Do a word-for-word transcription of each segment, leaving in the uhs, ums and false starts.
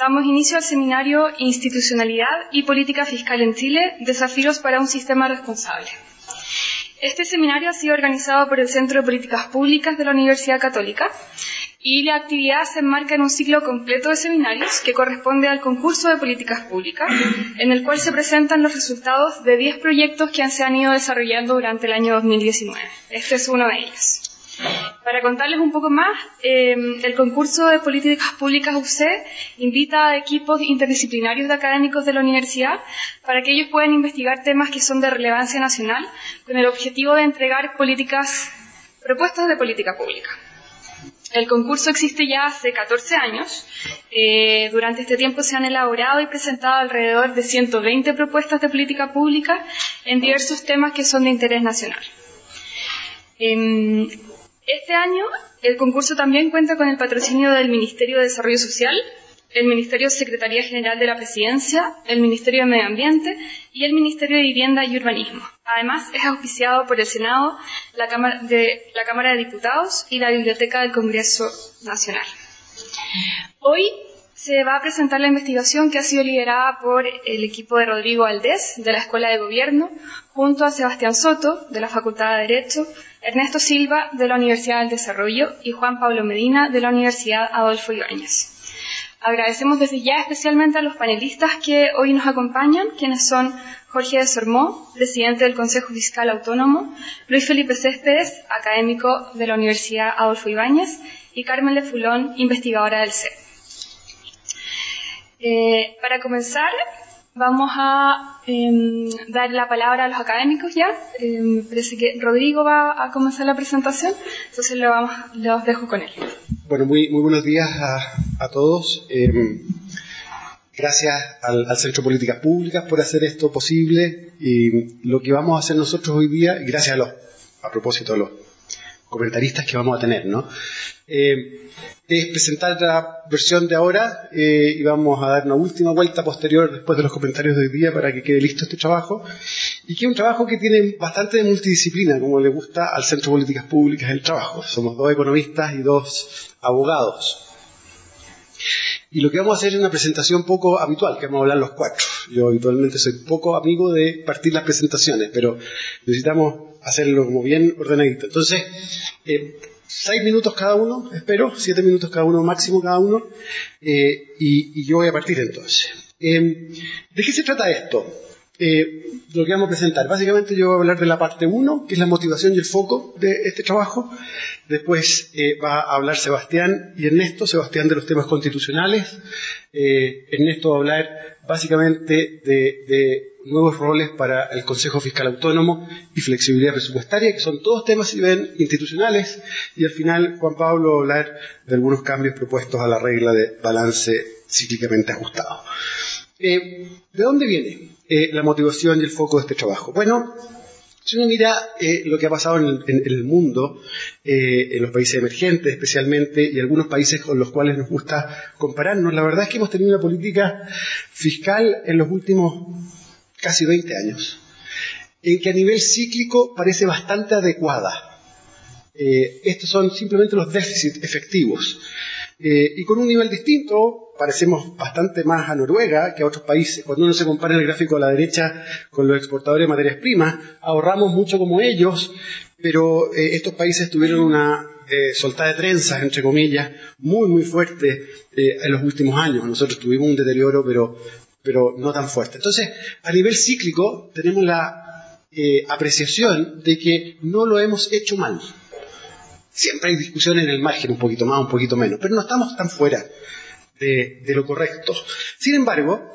damos inicio al seminario Institucionalidad y Política Fiscal en Chile, Desafíos para un Sistema Responsable. Este seminario ha sido organizado por el Centro de Políticas Públicas de la Universidad Católica y la actividad se enmarca en un ciclo completo de seminarios que corresponde al concurso de políticas públicas, en el cual se presentan los resultados de diez proyectos que se han ido desarrollando durante el año dos mil diecinueve. Este es uno de ellos. Para contarles un poco más, eh, el concurso de políticas públicas U C invita a equipos interdisciplinarios de académicos de la universidad para que ellos puedan investigar temas que son de relevancia nacional con el objetivo de entregar políticas, propuestas de política pública. El concurso existe ya hace catorce años. Eh, durante este tiempo se han elaborado y presentado alrededor de ciento veinte propuestas de política pública en diversos temas que son de interés nacional. Eh, Este año, el concurso también cuenta con el patrocinio del Ministerio de Desarrollo Social, el Ministerio de Secretaría General de la Presidencia, el Ministerio de Medio Ambiente y el Ministerio de Vivienda y Urbanismo. Además, es auspiciado por el Senado, la Cámara de, la Cámara de Diputados y la Biblioteca del Congreso Nacional. Hoy se va a presentar la investigación que ha sido liderada por el equipo de Rodrigo Valdés, de la Escuela de Gobierno, junto a Sebastián Soto, de la Facultad de Derecho, Ernesto Silva, de la Universidad del Desarrollo, y Juan Pablo Medina, de la Universidad Adolfo Ibáñez. Agradecemos desde ya especialmente a los panelistas que hoy nos acompañan, quienes son Jorge de Sormó, presidente del Consejo Fiscal Autónomo, Luis Felipe Céspedes, académico de la Universidad Adolfo Ibáñez, y Carmen Lefulón, investigadora del C E P. Eh, para comenzar, vamos a eh, dar la palabra a los académicos ya. Eh, me parece que Rodrigo va a comenzar la presentación, entonces lo vamos, los dejo con él. Bueno, muy, muy buenos días a, a todos. Eh, gracias al, al Centro de Políticas Públicas por hacer esto posible. Y lo que vamos a hacer nosotros hoy día, y gracias a los, a propósito de los comentaristas que vamos a tener, ¿no? Eh, es presentar la versión de ahora eh, y vamos a dar una última vuelta posterior después de los comentarios de hoy día para que quede listo este trabajo, y que es un trabajo que tiene bastante de multidisciplina, como le gusta al Centro de Políticas Públicas el trabajo. Somos dos economistas y dos abogados. Y lo que vamos a hacer es una presentación poco habitual, que vamos a hablar los cuatro. Yo habitualmente soy poco amigo de partir las presentaciones, pero necesitamos hacerlo como bien ordenadito. Entonces, eh, seis minutos cada uno, espero, siete minutos cada uno máximo cada uno, eh, y, y yo voy a partir entonces. Eh, ¿De qué se trata esto? Eh, lo que vamos a presentar. Básicamente yo voy a hablar de la parte uno, que es la motivación y el foco de este trabajo. Después eh, va a hablar Sebastián y Ernesto, Sebastián de los temas constitucionales. Eh, Ernesto va a hablar básicamente de, de nuevos roles para el Consejo Fiscal Autónomo y flexibilidad presupuestaria, que son todos temas, si ven, institucionales. Y al final Juan Pablo va a hablar de algunos cambios propuestos a la regla de balance cíclicamente ajustado. Eh, ¿De dónde viene eh, la motivación y el foco de este trabajo? Bueno, si uno mira eh, lo que ha pasado en el, en, en el mundo, eh, en los países emergentes especialmente, y algunos países con los cuales nos gusta compararnos, la verdad es que hemos tenido una política fiscal en los últimos casi veinte años, en que a nivel cíclico parece bastante adecuada. Eh, estos son simplemente los déficits efectivos. Eh, y con un nivel distinto, parecemos bastante más a Noruega que a otros países. Cuando uno se compara en el gráfico a la derecha con los exportadores de materias primas, ahorramos mucho como ellos, pero eh, estos países tuvieron una eh, soltada de trenzas, entre comillas, muy muy fuerte eh, en los últimos años. Nosotros tuvimos un deterioro, pero, pero no tan fuerte. Entonces, a nivel cíclico, tenemos la eh, apreciación de que no lo hemos hecho mal. Siempre hay discusión en el margen, un poquito más, un poquito menos, pero no estamos tan fuera de, de lo correcto. Sin embargo,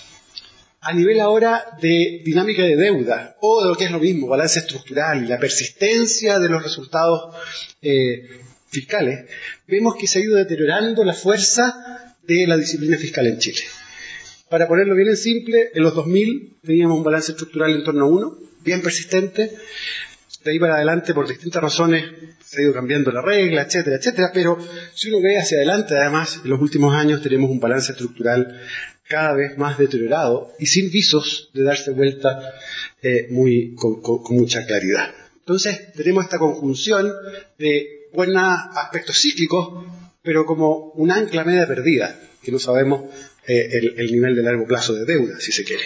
a nivel ahora de dinámica de deuda, o de lo que es lo mismo, balance estructural y la persistencia de los resultados eh, fiscales, vemos que se ha ido deteriorando la fuerza de la disciplina fiscal en Chile. Para ponerlo bien en simple, en los dos mil teníamos un balance estructural en torno a uno, bien persistente. De ahí para adelante, por distintas razones, se ha ido cambiando la regla, etcétera, etcétera, pero si uno ve hacia adelante, además, en los últimos años tenemos un balance estructural cada vez más deteriorado y sin visos de darse vuelta eh, muy, con, con, con mucha claridad. Entonces, tenemos esta conjunción de buenos aspectos cíclicos, pero como un ancla media perdida, que no sabemos eh, el, el nivel de largo plazo de deuda, si se quiere.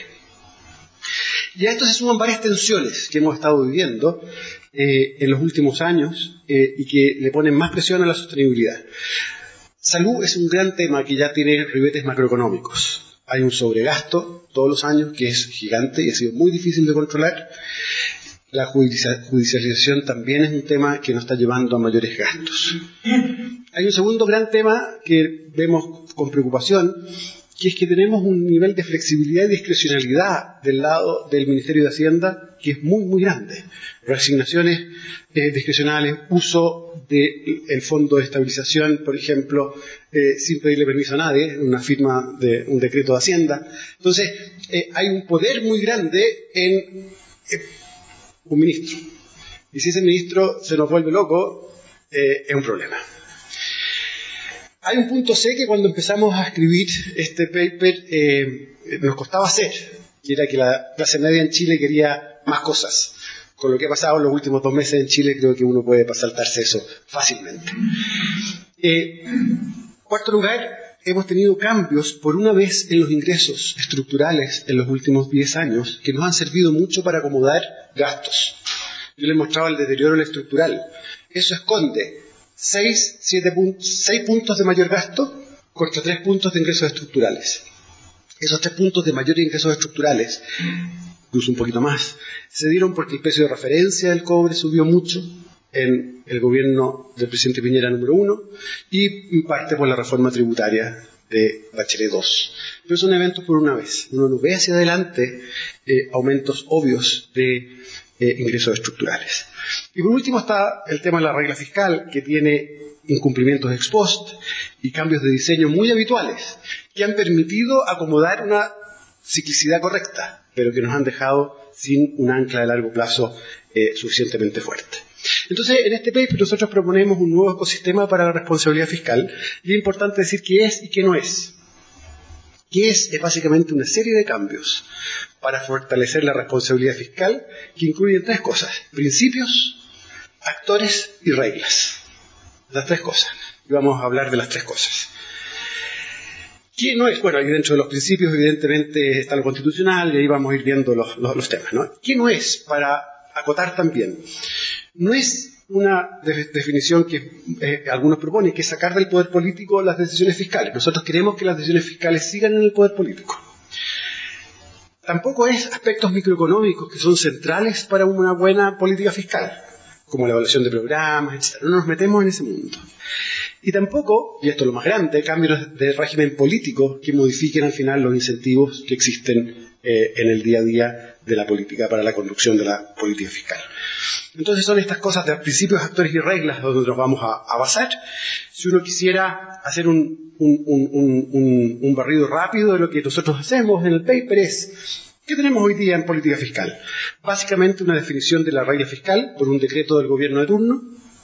Y a esto se suman varias tensiones que hemos estado viviendo eh, en los últimos años eh, y que le ponen más presión a la sostenibilidad. Salud es un gran tema que ya tiene ribetes macroeconómicos. Hay un sobregasto todos los años que es gigante y ha sido muy difícil de controlar. La judicialización también es un tema que nos está llevando a mayores gastos. Hay un segundo gran tema que vemos con preocupación, que es que tenemos un nivel de flexibilidad y discrecionalidad del lado del Ministerio de Hacienda que es muy, muy grande. Reasignaciones eh, discrecionales, uso del Fondo de Estabilización, por ejemplo, eh, sin pedirle permiso a nadie, una firma de un decreto de Hacienda. Entonces, eh, hay un poder muy grande en eh, un ministro. Y si ese ministro se nos vuelve loco, eh, es un problema. Hay un punto C que cuando empezamos a escribir este paper eh, nos costaba hacer, que era que la clase media en Chile quería más cosas. Con lo que ha pasado en los últimos dos meses en Chile, creo que uno puede saltarse eso fácilmente. Eh, cuarto lugar, hemos tenido cambios por una vez en los ingresos estructurales en los últimos diez años que nos han servido mucho para acomodar gastos. Yo les mostraba el deterioro estructural. Eso esconde seis, siete puntos, seis puntos de mayor gasto contra tres puntos de ingresos estructurales. Esos tres puntos de mayores ingresos estructurales, incluso un poquito más, se dieron porque el precio de referencia del cobre subió mucho en el gobierno del presidente Piñera número uno y en parte por la reforma tributaria de Bachelet dos. Pero son eventos por una vez. Uno no ve hacia adelante eh, aumentos obvios de eh, ingresos estructurales. Y por último está el tema de la regla fiscal, que tiene incumplimientos ex post y cambios de diseño muy habituales, que han permitido acomodar una ciclicidad correcta, pero que nos han dejado sin un ancla de largo plazo eh, suficientemente fuerte. Entonces, en este paper nosotros proponemos un nuevo ecosistema para la responsabilidad fiscal, y es importante decir qué es y qué no es. ¿Qué es? Es básicamente una serie de cambios para fortalecer la responsabilidad fiscal que incluyen tres cosas: principios, actores y reglas. Las tres cosas. Y vamos a hablar de las tres cosas. ¿Qué no es? Bueno, ahí dentro de los principios evidentemente está lo constitucional y ahí vamos a ir viendo los, los, los temas, ¿no? ¿Qué no es? Para acotar también. No es una de- definición que eh, algunos proponen, que es sacar del poder político las decisiones fiscales. Nosotros queremos que las decisiones fiscales sigan en el poder político. Tampoco es aspectos microeconómicos que son centrales para una buena política fiscal, como la evaluación de programas, etcétera. No nos metemos en ese mundo. Y tampoco, y esto es lo más grande, cambios de régimen político que modifiquen al final los incentivos que existen eh, en el día a día de la política para la conducción de la política fiscal. Entonces son estas cosas de principios, actores y reglas donde nos vamos a, a basar. Si uno quisiera hacer un, un, un, un, un, un barrido rápido de lo que nosotros hacemos en el paper es: ¿qué tenemos hoy día en política fiscal? Básicamente una definición de la regla fiscal por un decreto del gobierno de turno.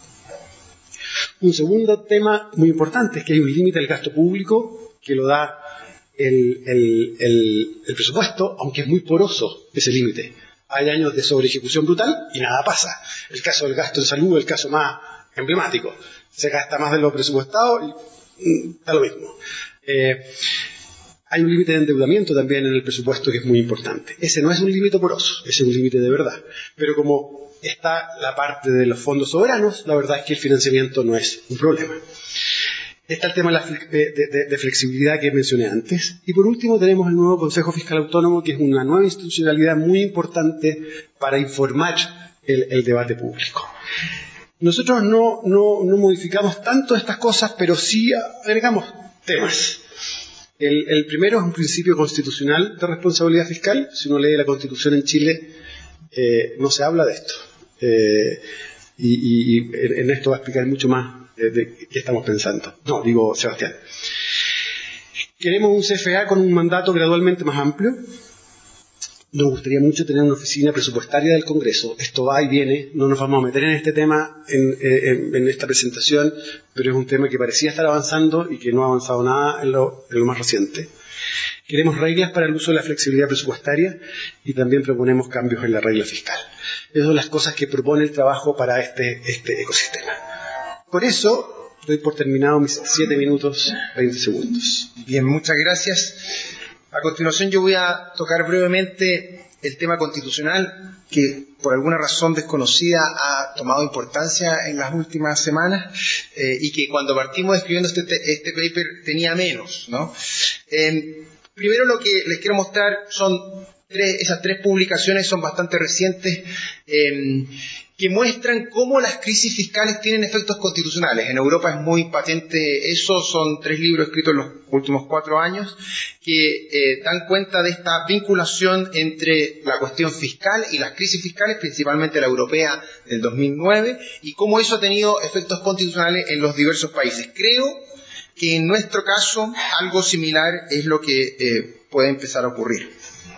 Un segundo tema muy importante es que hay un límite al gasto público que lo da el, el, el, el presupuesto, aunque es muy poroso ese límite. Hay años de sobreejecución brutal y nada pasa. El caso del gasto en salud es el caso más emblemático. Se gasta más de lo presupuestado y mm, da lo mismo. Eh, hay un límite de endeudamiento también en el presupuesto que es muy importante. Ese no es un límite poroso, ese es un límite de verdad. Pero como está la parte de los fondos soberanos, la verdad es que el financiamiento no es un problema. Está el tema de, la, de, de, de flexibilidad que mencioné antes. Y por último tenemos el nuevo Consejo Fiscal Autónomo, que es una nueva institucionalidad muy importante para informar el, el debate público. Nosotros no, no, no modificamos tanto estas cosas, pero sí agregamos temas. El, el primero es un principio constitucional de responsabilidad fiscal. Si uno lee la Constitución en Chile, eh, no se habla de esto. Eh, y, y, y en esto va a explicar mucho más de, de qué estamos pensando. No, digo Sebastián. Queremos un C F A con un mandato gradualmente más amplio. Nos gustaría mucho tener una oficina presupuestaria del Congreso. Esto va y viene. No nos vamos a meter en este tema en, en, en esta presentación, pero es un tema que parecía estar avanzando y que no ha avanzado nada en lo, en lo más reciente. Queremos reglas para el uso de la flexibilidad presupuestaria y también proponemos cambios en la regla fiscal. Esas son las cosas que propone el trabajo para este, este ecosistema. Por eso, doy por terminado mis siete minutos, veinte segundos. Bien, muchas gracias. A continuación yo voy a tocar brevemente el tema constitucional, que por alguna razón desconocida ha tomado importancia en las últimas semanas eh, y que cuando partimos escribiendo este, este paper tenía menos, ¿no? Eh, primero lo que les quiero mostrar son tres, esas tres publicaciones son bastante recientes, eh, que muestran cómo las crisis fiscales tienen efectos constitucionales. En Europa es muy patente eso, son tres libros escritos en los últimos cuatro años que eh, dan cuenta de esta vinculación entre la cuestión fiscal y las crisis fiscales, principalmente la europea del dos mil nueve, y cómo eso ha tenido efectos constitucionales en los diversos países. Creo que en nuestro caso algo similar es lo que eh, puede empezar a ocurrir.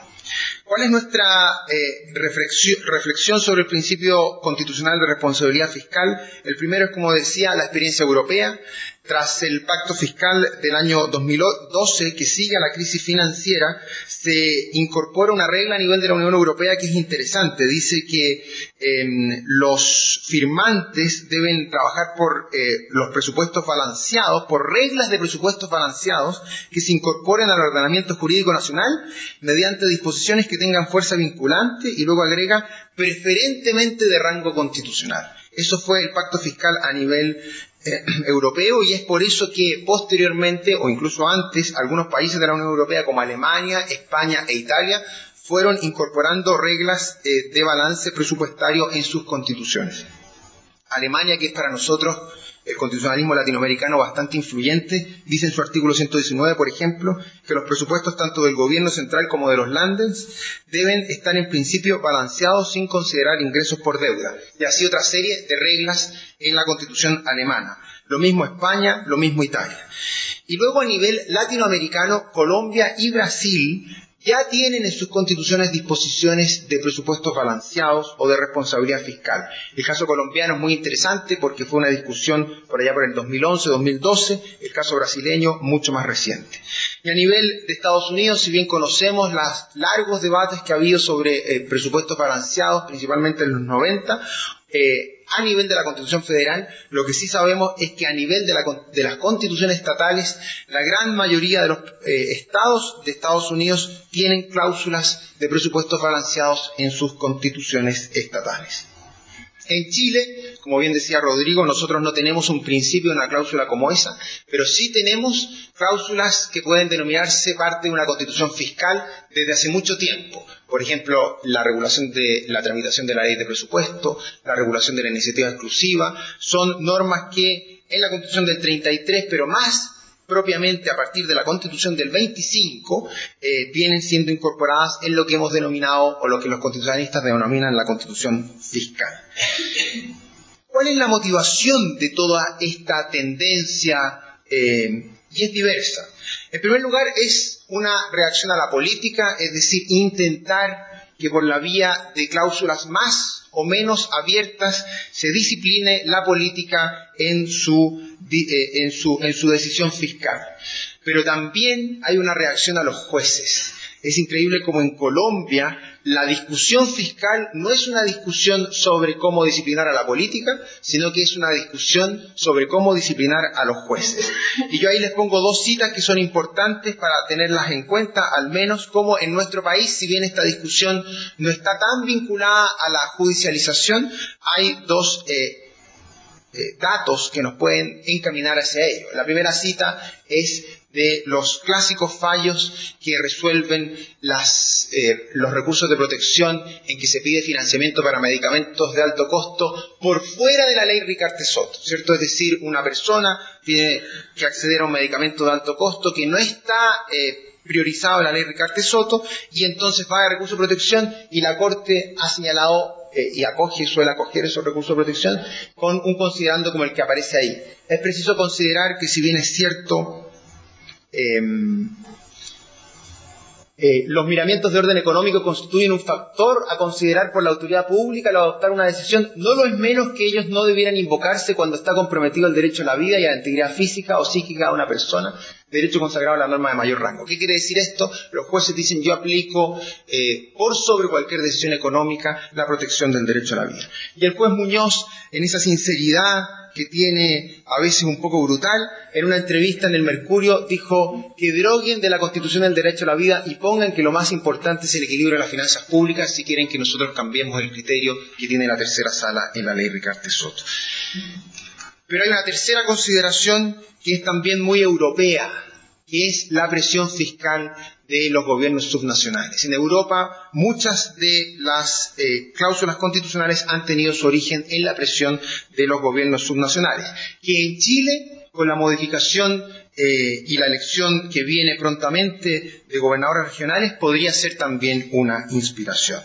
¿Cuál es nuestra eh, reflexión, reflexión sobre el principio constitucional de responsabilidad fiscal? El primero es, como decía, la experiencia europea. Tras el pacto fiscal del año dos mil doce, que sigue a la crisis financiera, se incorpora una regla a nivel de la Unión Europea que es interesante. Dice que eh, los firmantes deben trabajar por eh, los presupuestos balanceados, por reglas de presupuestos balanceados que se incorporen al ordenamiento jurídico nacional mediante disposiciones que tengan fuerza vinculante, y luego agrega preferentemente de rango constitucional. Eso fue el pacto fiscal a nivel eh, europeo, y es por eso que posteriormente, o incluso antes, algunos países de la Unión Europea como Alemania, España e Italia fueron incorporando reglas eh, de balance presupuestario en sus constituciones. Alemania, que es para nosotros el constitucionalismo latinoamericano bastante influyente, dice en su artículo ciento diecinueve, por ejemplo, que los presupuestos tanto del gobierno central como de los Länders deben estar en principio balanceados sin considerar ingresos por deuda. Y así otra serie de reglas en la constitución alemana. Lo mismo España, lo mismo Italia. Y luego a nivel latinoamericano, Colombia y Brasil ya tienen en sus constituciones disposiciones de presupuestos balanceados o de responsabilidad fiscal. El caso colombiano es muy interesante porque fue una discusión por allá por el dos mil once, dos mil doce, el caso brasileño mucho más reciente. Y a nivel de Estados Unidos, si bien conocemos los largos debates que ha habido sobre eh, presupuestos balanceados, principalmente en los noventa, eh, a nivel de la Constitución Federal, lo que sí sabemos es que a nivel de, la, de las constituciones estatales, la gran mayoría de los eh, estados de Estados Unidos tienen cláusulas de presupuestos balanceados en sus constituciones estatales. En Chile, como bien decía Rodrigo, nosotros no tenemos un principio de una cláusula como esa, pero sí tenemos cláusulas que pueden denominarse parte de una constitución fiscal desde hace mucho tiempo. Por ejemplo, la regulación de la tramitación de la ley de presupuesto, la regulación de la iniciativa exclusiva, son normas que en la Constitución del treinta y tres, pero más propiamente a partir de la Constitución del veinticinco, eh, vienen siendo incorporadas en lo que hemos denominado, o lo que los constitucionalistas denominan la Constitución fiscal. ¿Cuál es la motivación de toda esta tendencia? Eh, y es diversa. En primer lugar, es una reacción a la política, es decir, intentar que por la vía de cláusulas más o menos abiertas se discipline la política en su, eh, en su, en su decisión fiscal. Pero también hay una reacción a los jueces. Es increíble como en Colombia la discusión fiscal no es una discusión sobre cómo disciplinar a la política, sino que es una discusión sobre cómo disciplinar a los jueces. Y yo ahí les pongo dos citas que son importantes para tenerlas en cuenta, al menos como en nuestro país, si bien esta discusión no está tan vinculada a la judicialización, hay dos eh, eh, datos que nos pueden encaminar hacia ello. La primera cita es de los clásicos fallos que resuelven las, eh, los recursos de protección en que se pide financiamiento para medicamentos de alto costo por fuera de la ley Ricarte-Soto, ¿cierto? Es decir, una persona tiene que acceder a un medicamento de alto costo que no está eh, priorizado en la ley Ricarte-Soto, y entonces paga recursos de protección, y la Corte ha señalado eh, y acoge, suele acoger esos recursos de protección con un considerando como el que aparece ahí. Es preciso considerar que, si bien es cierto, Eh, eh, los miramientos de orden económico constituyen un factor a considerar por la autoridad pública al adoptar una decisión, no lo es menos que ellos no debieran invocarse cuando está comprometido el derecho a la vida y a la integridad física o psíquica de una persona, derecho consagrado a la norma de mayor rango. ¿Qué quiere decir esto? Los jueces dicen: yo aplico eh, por sobre cualquier decisión económica la protección del derecho a la vida. Y el juez Muñoz, en esa sinceridad que tiene a veces un poco brutal. En una entrevista en el Mercurio dijo que droguen de la Constitución el derecho a la vida y pongan que lo más importante es el equilibrio de las finanzas públicas si quieren que nosotros cambiemos el criterio que tiene la tercera sala en la ley Ricarte Soto. Pero hay una tercera consideración que es también muy europea, que es la presión fiscal de los gobiernos subnacionales. En Europa, muchas de las eh, cláusulas constitucionales han tenido su origen en la presión de los gobiernos subnacionales, que en Chile, con la modificación eh, y la elección que viene prontamente de gobernadores regionales, podría ser también una inspiración.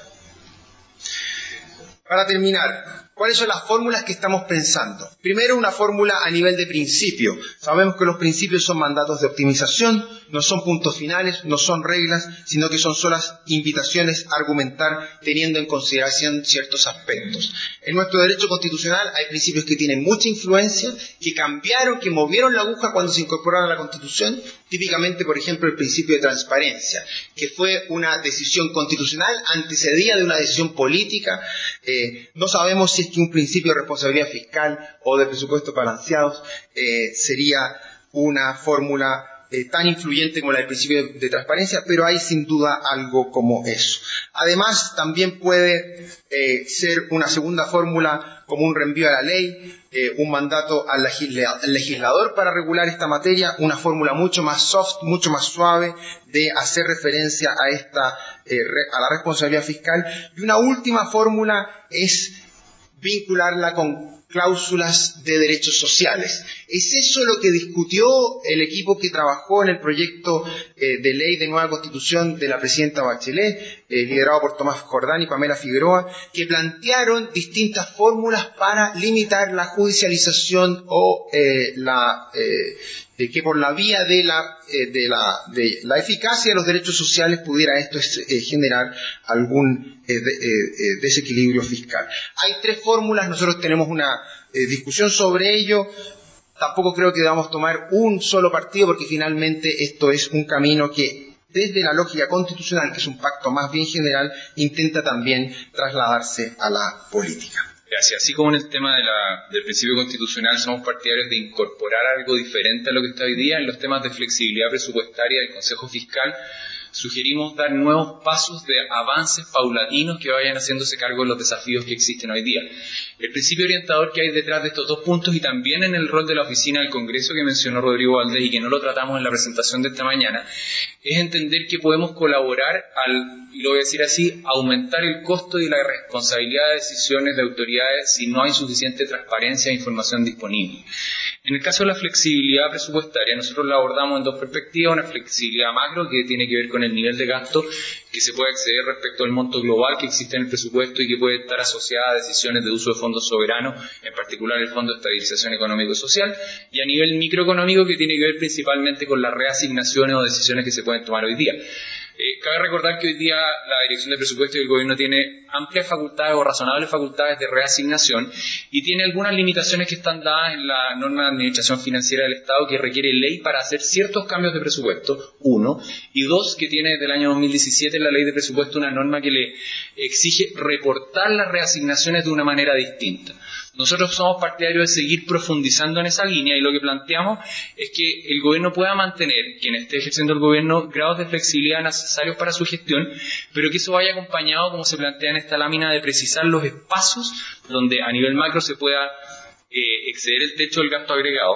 Para terminar, ¿cuáles son las fórmulas que estamos pensando? Primero, una fórmula a nivel de principio. Sabemos que los principios son mandatos de optimización, no son puntos finales, no son reglas, sino que son solas invitaciones a argumentar teniendo en consideración ciertos aspectos. En nuestro derecho constitucional hay principios que tienen mucha influencia, que cambiaron, que movieron la aguja cuando se incorporaron a la Constitución. Típicamente, por ejemplo, el principio de transparencia, que fue una decisión constitucional antecedida de una decisión política. Eh, no sabemos si es que un principio de responsabilidad fiscal o de presupuestos balanceados eh, sería una fórmula Eh, tan influyente como la del principio de, de transparencia, pero hay sin duda algo como eso. Además, también puede eh, ser una segunda fórmula como un reenvío a la ley, eh, un mandato al, legisla al legislador para regular esta materia, una fórmula mucho más soft, mucho más suave de hacer referencia a, esta, eh, re, a la responsabilidad fiscal. Y una última fórmula es vincularla con cláusulas de derechos sociales. ¿Es eso lo que discutió el equipo que trabajó en el proyecto eh, de ley de nueva constitución de la presidenta Bachelet, eh, liderado por Tomás Jordán y Pamela Figueroa, que plantearon distintas fórmulas para limitar la judicialización o eh, la eh, de que por la vía de la, eh, de, la, de la eficacia de los derechos sociales pudiera esto eh, generar algún eh, de, eh, desequilibrio fiscal? Hay tres fórmulas, nosotros tenemos una eh, discusión sobre ello. Tampoco creo que debamos tomar un solo partido, porque finalmente esto es un camino que, desde la lógica constitucional, que es un pacto más bien general, intenta también trasladarse a la política. Gracias. Así como en el tema de la, del principio constitucional somos partidarios de incorporar algo diferente a lo que está hoy día, en los temas de flexibilidad presupuestaria del Consejo Fiscal sugerimos dar nuevos pasos de avances paulatinos que vayan haciéndose cargo de los desafíos que existen hoy día. El principio orientador que hay detrás de estos dos puntos y también en el rol de la oficina del Congreso que mencionó Rodrigo Valdés y que no lo tratamos en la presentación de esta mañana, es entender que podemos colaborar al, y lo voy a decir así, aumentar el costo y la responsabilidad de decisiones de autoridades si no hay suficiente transparencia e información disponible. En el caso de la flexibilidad presupuestaria, nosotros la abordamos en dos perspectivas: una flexibilidad macro que tiene que ver con el nivel de gasto que se puede acceder respecto al monto global que existe en el presupuesto y que puede estar asociada a decisiones de uso de fondos soberanos, en particular el Fondo de Estabilización Económico y Social, y a nivel microeconómico que tiene que ver principalmente con las reasignaciones o decisiones que se pueden tomar hoy día. Eh, cabe recordar que hoy día la Dirección de Presupuesto y el Gobierno tiene amplias facultades o razonables facultades de reasignación y tiene algunas limitaciones que están dadas en la norma de administración financiera del Estado que requiere ley para hacer ciertos cambios de presupuesto, uno, y dos, que tiene desde el año dos mil diecisiete la ley de presupuesto una norma que le exige reportar las reasignaciones de una manera distinta. Nosotros somos partidarios de seguir profundizando en esa línea y lo que planteamos es que el gobierno pueda mantener, quien esté ejerciendo el gobierno, grados de flexibilidad necesarios para su gestión, pero que eso vaya acompañado, como se plantea en esta lámina, de precisar los espacios donde a nivel macro se pueda eh, exceder el techo del gasto agregado.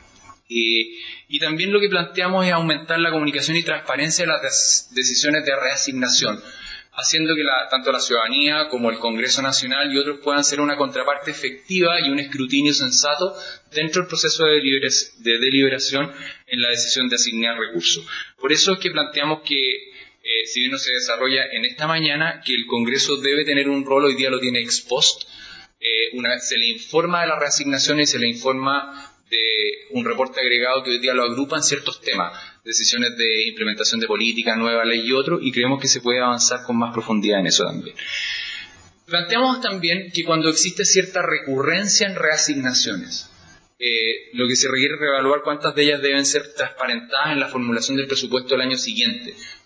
Eh, y también lo que planteamos es aumentar la comunicación y transparencia de las decisiones de reasignación, haciendo que la, tanto la ciudadanía como el Congreso Nacional y otros puedan ser una contraparte efectiva y un escrutinio sensato dentro del proceso de, deliberac- de deliberación en la decisión de asignar recursos. Por eso es que planteamos que, eh, si bien no se desarrolla en esta mañana, que el Congreso debe tener un rol, hoy día lo tiene ex post, eh, una vez se le informa de las reasignaciones y se le informa de un reporte agregado que hoy día lo agrupa en ciertos temas, decisiones de implementación de política, nueva ley y otro, y creemos que se puede avanzar con más profundidad en eso también. Planteamos también que cuando existe cierta recurrencia en reasignaciones, eh, lo que se requiere es reevaluar cuántas de ellas deben ser transparentadas en la formulación del presupuesto del año siguiente,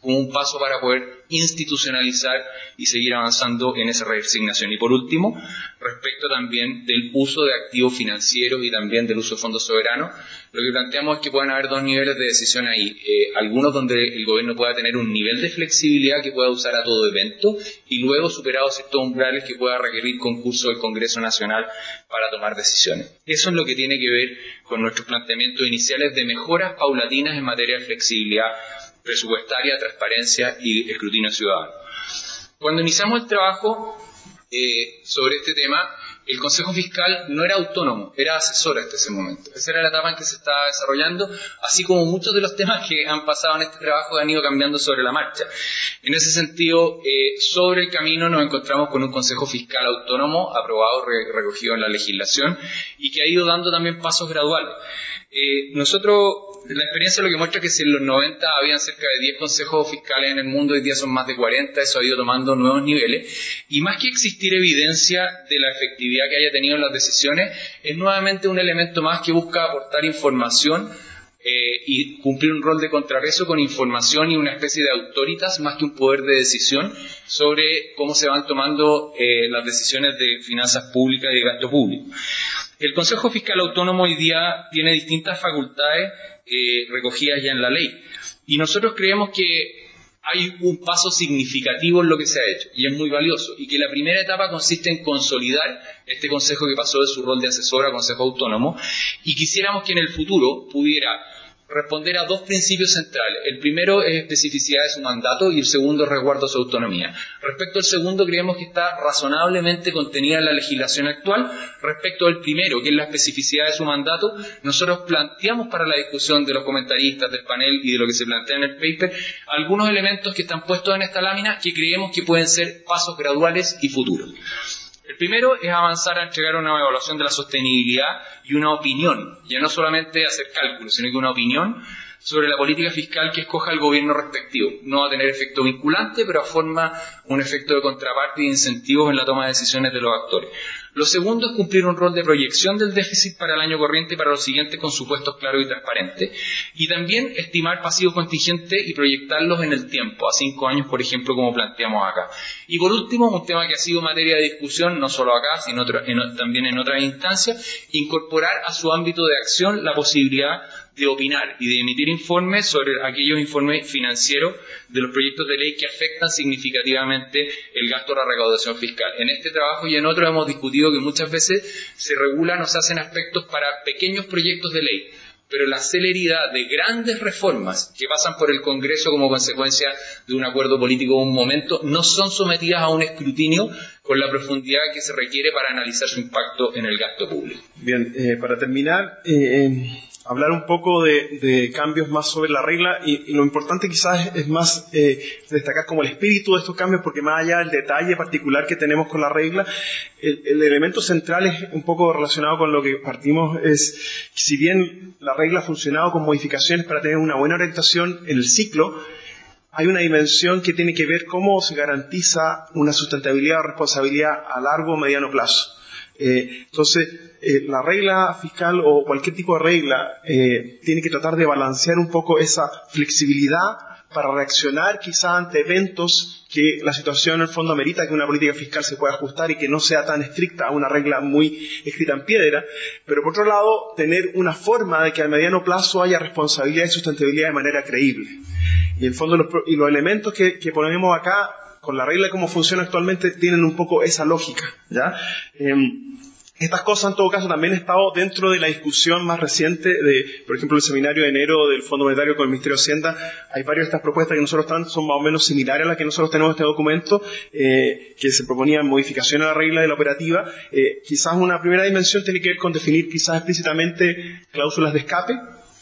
como un paso para poder institucionalizar y seguir avanzando en esa reasignación. Y por último, respecto también del uso de activos financieros y también del uso de fondos soberanos, lo que planteamos es que puedan haber dos niveles de decisión ahí. Eh, algunos donde el gobierno pueda tener un nivel de flexibilidad que pueda usar a todo evento y luego, superados ciertos umbrales, que pueda requerir concurso del Congreso Nacional para tomar decisiones. Eso es lo que tiene que ver con nuestros planteamientos iniciales de mejoras paulatinas en materia de flexibilidad presupuestaria, transparencia y escrutinio ciudadano. Cuando iniciamos el trabajo eh, sobre este tema, el Consejo Fiscal no era autónomo, era asesor hasta ese momento. Esa era la etapa en que se estaba desarrollando, así como muchos de los temas que han pasado en este trabajo han ido cambiando sobre la marcha. En ese sentido, eh, sobre el camino nos encontramos con un Consejo Fiscal autónomo, aprobado, re- recogido en la legislación, y que ha ido dando también pasos graduales. Eh, nosotros, la experiencia lo que muestra que si en los noventa habían cerca de diez consejos fiscales en el mundo, hoy día son más de cuarenta, eso ha ido tomando nuevos niveles, y más que existir evidencia de la efectividad que haya tenido en las decisiones, es nuevamente un elemento más que busca aportar información eh, y cumplir un rol de contrapeso con información y una especie de autoritas más que un poder de decisión sobre cómo se van tomando eh, las decisiones de finanzas públicas y de gasto público. El Consejo Fiscal Autónomo hoy día tiene distintas facultades eh, recogidas ya en la ley. Y nosotros creemos que hay un paso significativo en lo que se ha hecho, y es muy valioso, y que la primera etapa consiste en consolidar este Consejo que pasó de su rol de asesor a Consejo Autónomo, y quisiéramos que en el futuro pudiera responder a dos principios centrales. El primero es especificidad de su mandato y el segundo es resguardo de su autonomía. Respecto al segundo, creemos que está razonablemente contenida en la legislación actual. Respecto al primero, que es la especificidad de su mandato, nosotros planteamos para la discusión de los comentaristas del panel y de lo que se plantea en el paper algunos elementos que están puestos en esta lámina que creemos que pueden ser pasos graduales y futuros. El primero es avanzar a entregar una evaluación de la sostenibilidad y una opinión, ya no solamente hacer cálculos, sino que una opinión sobre la política fiscal que escoja el gobierno respectivo. No va a tener efecto vinculante, pero forma un efecto de contraparte y de incentivos en la toma de decisiones de los actores. Lo segundo es cumplir un rol de proyección del déficit para el año corriente y para los siguientes con supuestos claros y transparentes. Y también estimar pasivos contingentes y proyectarlos en el tiempo, a cinco años, por ejemplo, como planteamos acá. Y por último, un tema que ha sido materia de discusión, no solo acá, sino otro, en, también en otras instancias, incorporar a su ámbito de acción la posibilidad de opinar y de emitir informes sobre aquellos informes financieros de los proyectos de ley que afectan significativamente el gasto de la recaudación fiscal. En este trabajo y en otros hemos discutido que muchas veces se regulan o se hacen aspectos para pequeños proyectos de ley, pero la celeridad de grandes reformas que pasan por el Congreso como consecuencia de un acuerdo político en un momento no son sometidas a un escrutinio con la profundidad que se requiere para analizar su impacto en el gasto público. Bien, eh, para terminar, eh, eh, hablar un poco de, de cambios más sobre la regla y, y lo importante quizás es, es más eh, destacar como el espíritu de estos cambios, porque más allá del detalle particular que tenemos con la regla, el, el elemento central es un poco relacionado con lo que partimos, es si bien la regla ha funcionado con modificaciones para tener una buena orientación en el ciclo, hay una dimensión que tiene que ver cómo se garantiza una sustentabilidad o responsabilidad a largo o mediano plazo. Eh, entonces, eh, la regla fiscal o cualquier tipo de regla eh, tiene que tratar de balancear un poco esa flexibilidad para reaccionar quizá ante eventos que la situación en el fondo amerita que una política fiscal se pueda ajustar y que no sea tan estricta a una regla muy escrita en piedra, pero por otro lado tener una forma de que a mediano plazo haya responsabilidad y sustentabilidad de manera creíble. Y en el fondo los, y los elementos que, que ponemos acá con la regla como funciona actualmente tienen un poco esa lógica, ¿ya? Eh, Estas cosas, en todo caso, también han estado dentro de la discusión más reciente de, por ejemplo, el seminario de enero del Fondo Monetario con el Ministerio de Hacienda. Hay varias de estas propuestas que nosotros están, son más o menos similares a las que nosotros tenemos en este documento, eh, que se proponían modificaciones a la regla de la operativa. Eh, quizás una primera dimensión tiene que ver con definir quizás explícitamente cláusulas de escape,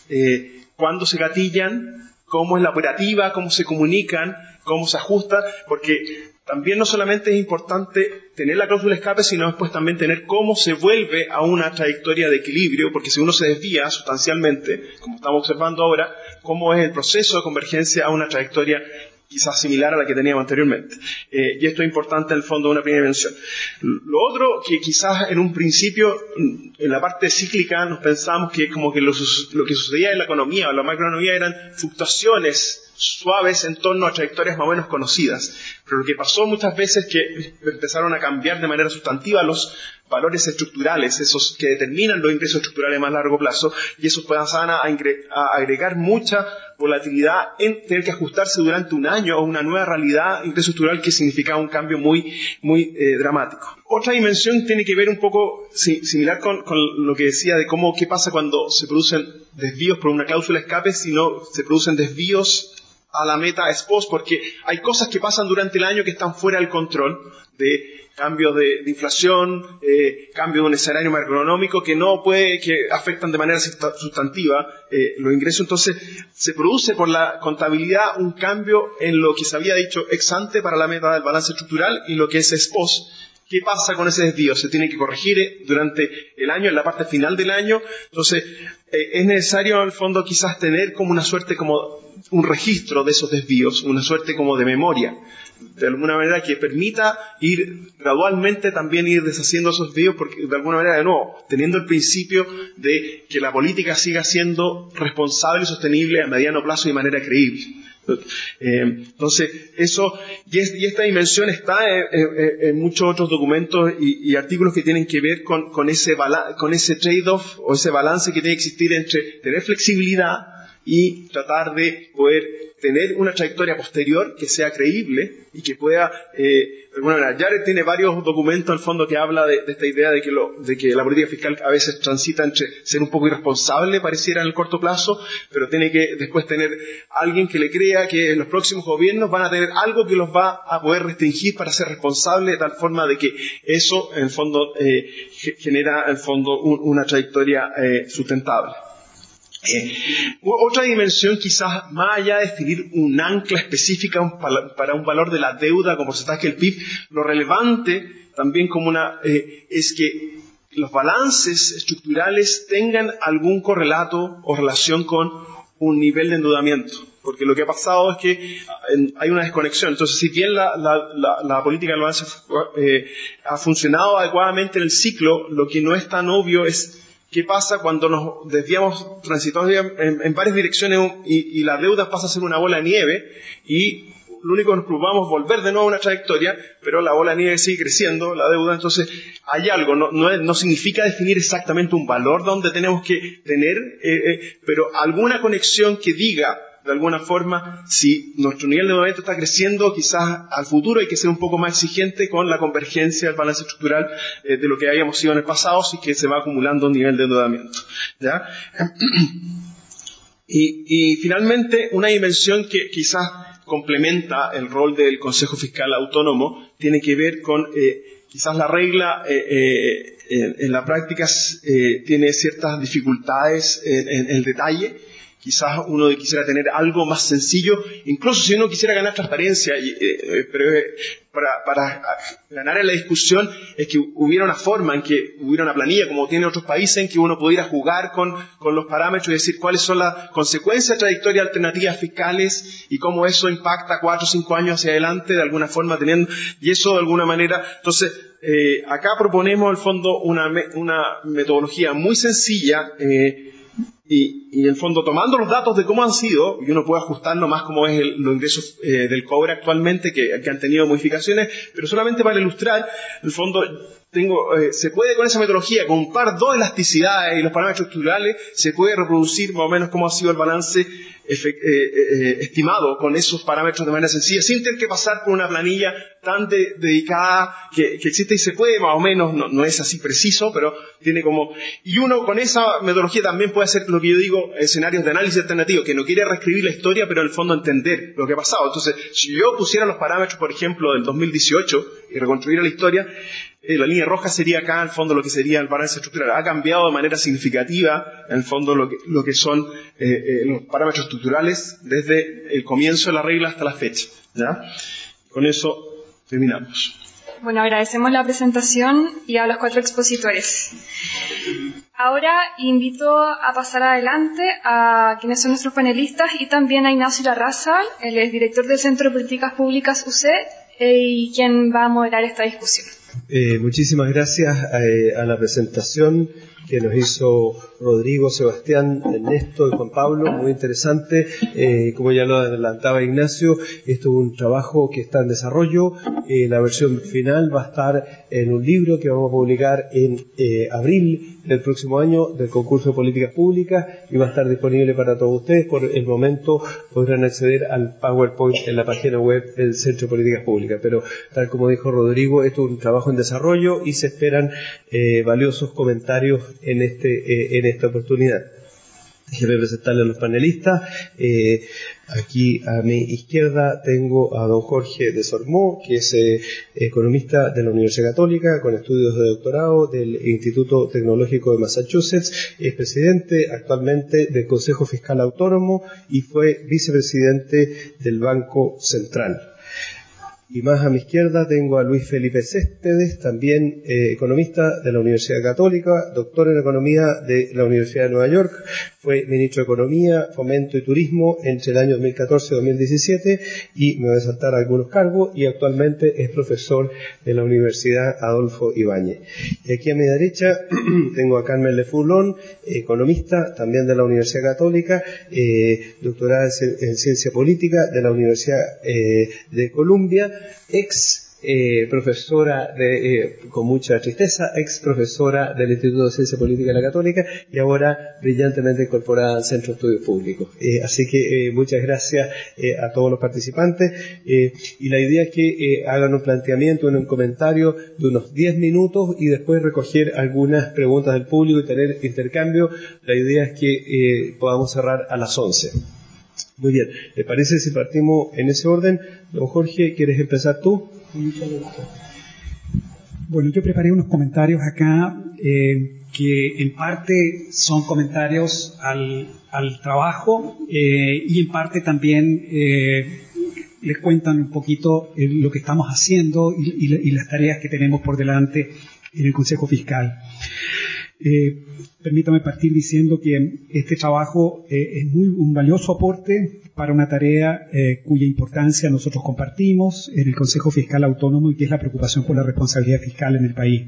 eh, cuándo se gatillan, cómo es la operativa, cómo se comunican, cómo se ajusta, porque también no solamente es importante tener la cláusula de escape, sino después también tener cómo se vuelve a una trayectoria de equilibrio, porque si uno se desvía sustancialmente, como estamos observando ahora, cómo es el proceso de convergencia a una trayectoria quizás similar a la que teníamos anteriormente. Eh, y esto es importante en el fondo de una primera dimensión. Lo otro, que quizás en un principio, en la parte cíclica, nos pensamos que como que lo, lo que sucedía en la economía o la macroeconomía eran fluctuaciones suaves en torno a trayectorias más o menos conocidas. Pero lo que pasó muchas veces es que empezaron a cambiar de manera sustantiva los valores estructurales, esos que determinan los ingresos estructurales a más largo plazo, y eso pasaban a, a agregar mucha volatilidad en tener que ajustarse durante un año a una nueva realidad ingreso estructural que significaba un cambio muy, muy eh, dramático. Otra dimensión tiene que ver un poco si, similar con, con lo que decía de cómo qué pasa cuando se producen desvíos por una cláusula escape, si no se producen desvíos a la meta ex post, porque hay cosas que pasan durante el año que están fuera del control de cambios de, de inflación, eh, cambio de un escenario macroeconómico que no puede, que afectan de manera sustantiva eh, los ingresos. Entonces, se produce por la contabilidad un cambio en lo que se había dicho ex ante para la meta del balance estructural y lo que es ex post. ¿Qué pasa con ese desvío? Se tiene que corregir durante el año, en la parte final del año. Entonces, eh, es necesario, en el fondo, quizás tener como una suerte, como un registro de esos desvíos, una suerte como de memoria, de alguna manera que permita ir gradualmente también ir deshaciendo esos desvíos, porque de alguna manera, de nuevo, teniendo el principio de que la política siga siendo responsable y sostenible a mediano plazo y de manera creíble. Eh, entonces, eso, y, es, y esta dimensión está en, en, en muchos otros documentos y, y artículos que tienen que ver con, con ese, con ese trade-off o ese balance que tiene que existir entre tener flexibilidad y tratar de poder tener una trayectoria posterior que sea creíble y que pueda, eh, de alguna manera, Jared tiene varios documentos al fondo que habla de, de esta idea de que, lo, de que la política fiscal a veces transita entre ser un poco irresponsable, pareciera en el corto plazo, pero tiene que después tener alguien que le crea que los próximos gobiernos van a tener algo que los va a poder restringir para ser responsable, de tal forma de que eso, en el fondo, eh, genera, en el fondo, un, una trayectoria eh, sustentable. Eh, otra dimensión, quizás más allá de definir un ancla específica un, para un valor de la deuda como porcentaje del P I B, lo relevante también como una eh, es que los balances estructurales tengan algún correlato o relación con un nivel de endeudamiento. Porque lo que ha pasado es que hay una desconexión. Entonces, si bien la, la, la, la política del balance eh, ha funcionado adecuadamente en el ciclo, lo que no es tan obvio es ¿qué pasa cuando nos desviamos, transitamos en, en varias direcciones y, y la deuda pasa a ser una bola de nieve y lo único que nos preocupamos es volver de nuevo a una trayectoria, pero la bola de nieve sigue creciendo, la deuda, entonces hay algo, no, no, no significa definir exactamente un valor donde tenemos que tener, eh, eh, pero alguna conexión que diga, de alguna forma, si nuestro nivel de endeudamiento está creciendo, quizás al futuro hay que ser un poco más exigente con la convergencia del balance estructural eh, de lo que habíamos sido en el pasado, si que se va acumulando un nivel de endeudamiento. ¿Ya? Y, y finalmente, una dimensión que quizás complementa el rol del Consejo Fiscal Autónomo tiene que ver con eh, quizás la regla eh, eh, en, en la práctica eh, tiene ciertas dificultades en, en el detalle. Quizás uno quisiera tener algo más sencillo, incluso si uno quisiera ganar transparencia, y, eh, pero eh, para, para ganar en la discusión es que hubiera una forma en que hubiera una planilla, como tienen otros países, en que uno pudiera jugar con, con los parámetros y decir cuáles son las consecuencias de trayectorias alternativas fiscales y cómo eso impacta cuatro o cinco años hacia adelante, de alguna forma teniendo, y eso de alguna manera, entonces, eh, acá proponemos al fondo una, una metodología muy sencilla, eh, Y, y en el fondo, tomando los datos de cómo han sido, y uno puede ajustarlo más como es el, los ingresos eh, del cobre actualmente, que, que han tenido modificaciones, pero solamente para ilustrar, en el fondo, tengo, eh, se puede con esa metodología, con un par dos elasticidades y los parámetros estructurales, se puede reproducir más o menos cómo ha sido el balance efect, eh, eh, estimado con esos parámetros de manera sencilla, sin tener que pasar por una planilla tan de, dedicada que, que existe y se puede más o menos, no, no es así preciso, pero tiene como, y uno con esa metodología también puede hacer lo que yo digo, escenarios de análisis alternativo, que no quiere reescribir la historia, pero en el fondo entender lo que ha pasado. Entonces, si yo pusiera los parámetros, por ejemplo, del dos mil dieciocho y reconstruyera la historia, eh, la línea roja sería acá, en el fondo, lo que sería el balance estructural. Ha cambiado de manera significativa, en el fondo, lo que, lo que son eh, eh, los parámetros estructurales desde el comienzo de la regla hasta la fecha. ¿Ya? Con eso terminamos. Bueno, agradecemos la presentación y a los cuatro expositores. Ahora invito a pasar adelante a quienes son nuestros panelistas y también a Ignacio Larrazábal, él es director del Centro de Políticas Públicas U C E y quien va a moderar esta discusión. Eh, muchísimas gracias eh, a la presentación que nos hizo Rodrigo, Sebastián, Ernesto y Juan Pablo, muy interesante. Eh, como ya lo adelantaba Ignacio, esto es un trabajo que está en desarrollo. Eh, la versión final va a estar en un libro que vamos a publicar en eh, abril del próximo año del concurso de políticas públicas y va a estar disponible para todos ustedes. Por el momento podrán acceder al PowerPoint en la página web del Centro de Políticas Públicas, pero tal como dijo Rodrigo, esto es un trabajo en desarrollo y se esperan eh, valiosos comentarios en, este, eh, en esta oportunidad. Déjenme presentarle a los panelistas. Eh, aquí a mi izquierda tengo a don Jorge de Sormó, que es eh, economista de la Universidad Católica, con estudios de doctorado del Instituto Tecnológico de Massachusetts. Es presidente actualmente del Consejo Fiscal Autónomo y fue vicepresidente del Banco Central. Y más a mi izquierda tengo a Luis Felipe Céspedes, también eh, economista de la Universidad Católica, doctor en Economía de la Universidad de Nueva York, fue ministro de Economía, Fomento y Turismo entre el año dos mil catorce y dos mil diecisiete y me voy a saltar algunos cargos y actualmente es profesor de la Universidad Adolfo Ibáñez. Y aquí a mi derecha tengo a Carmen Lefulón, economista también de la Universidad Católica, eh, doctorada en, en Ciencia Política de la Universidad eh, de Columbia, ex eh, profesora, de, eh, con mucha tristeza, ex profesora del Instituto de Ciencia Política de la Católica y ahora brillantemente incorporada al Centro de Estudios Públicos. Eh, así que eh, muchas gracias eh, a todos los participantes eh, y la idea es que eh, hagan un planteamiento, un comentario de unos diez minutos y después recoger algunas preguntas del público y tener intercambio. La idea es que eh, podamos cerrar a las once. Muy bien, ¿les parece si partimos en ese orden? Don Jorge, ¿quieres empezar tú? Bueno, yo preparé unos comentarios acá eh, que en parte son comentarios al, al trabajo eh, y en parte también eh, les cuentan un poquito eh, lo que estamos haciendo y, y, y las tareas que tenemos por delante en el Consejo Fiscal. Eh, permítame partir diciendo que este trabajo eh, es muy, un valioso aporte para una tarea eh, cuya importancia nosotros compartimos en el Consejo Fiscal Autónomo y que es la preocupación por la responsabilidad fiscal en el país.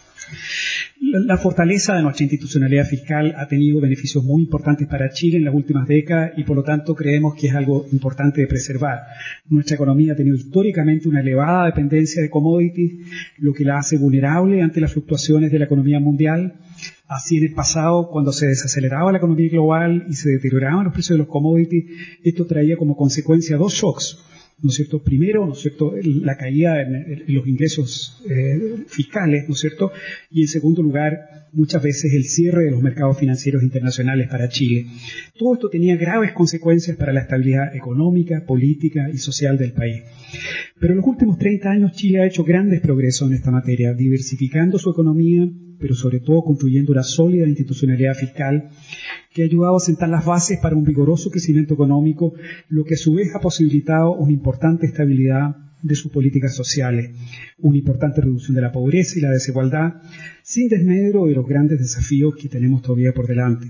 La, la fortaleza de nuestra institucionalidad fiscal ha tenido beneficios muy importantes para Chile en las últimas décadas y por lo tanto creemos que es algo importante de preservar. Nuestra economía ha tenido históricamente una elevada dependencia de commodities, lo que la hace vulnerable ante las fluctuaciones de la economía mundial. Así en el pasado, cuando se desaceleraba la economía global y se deterioraban los precios de los commodities, esto traía como consecuencia dos shocks, ¿no es cierto? Primero, ¿no es cierto?, la caída en, en los ingresos eh, fiscales, ¿no es cierto? Y en segundo lugar, muchas veces el cierre de los mercados financieros internacionales para Chile. Todo esto tenía graves consecuencias para la estabilidad económica, política y social del país. Pero en los últimos treinta años Chile ha hecho grandes progresos en esta materia, diversificando su economía, pero sobre todo construyendo una sólida institucionalidad fiscal que ha ayudado a sentar las bases para un vigoroso crecimiento económico, lo que a su vez ha posibilitado una importante estabilidad de sus políticas sociales, una importante reducción de la pobreza y la desigualdad, sin desmedro de los grandes desafíos que tenemos todavía por delante.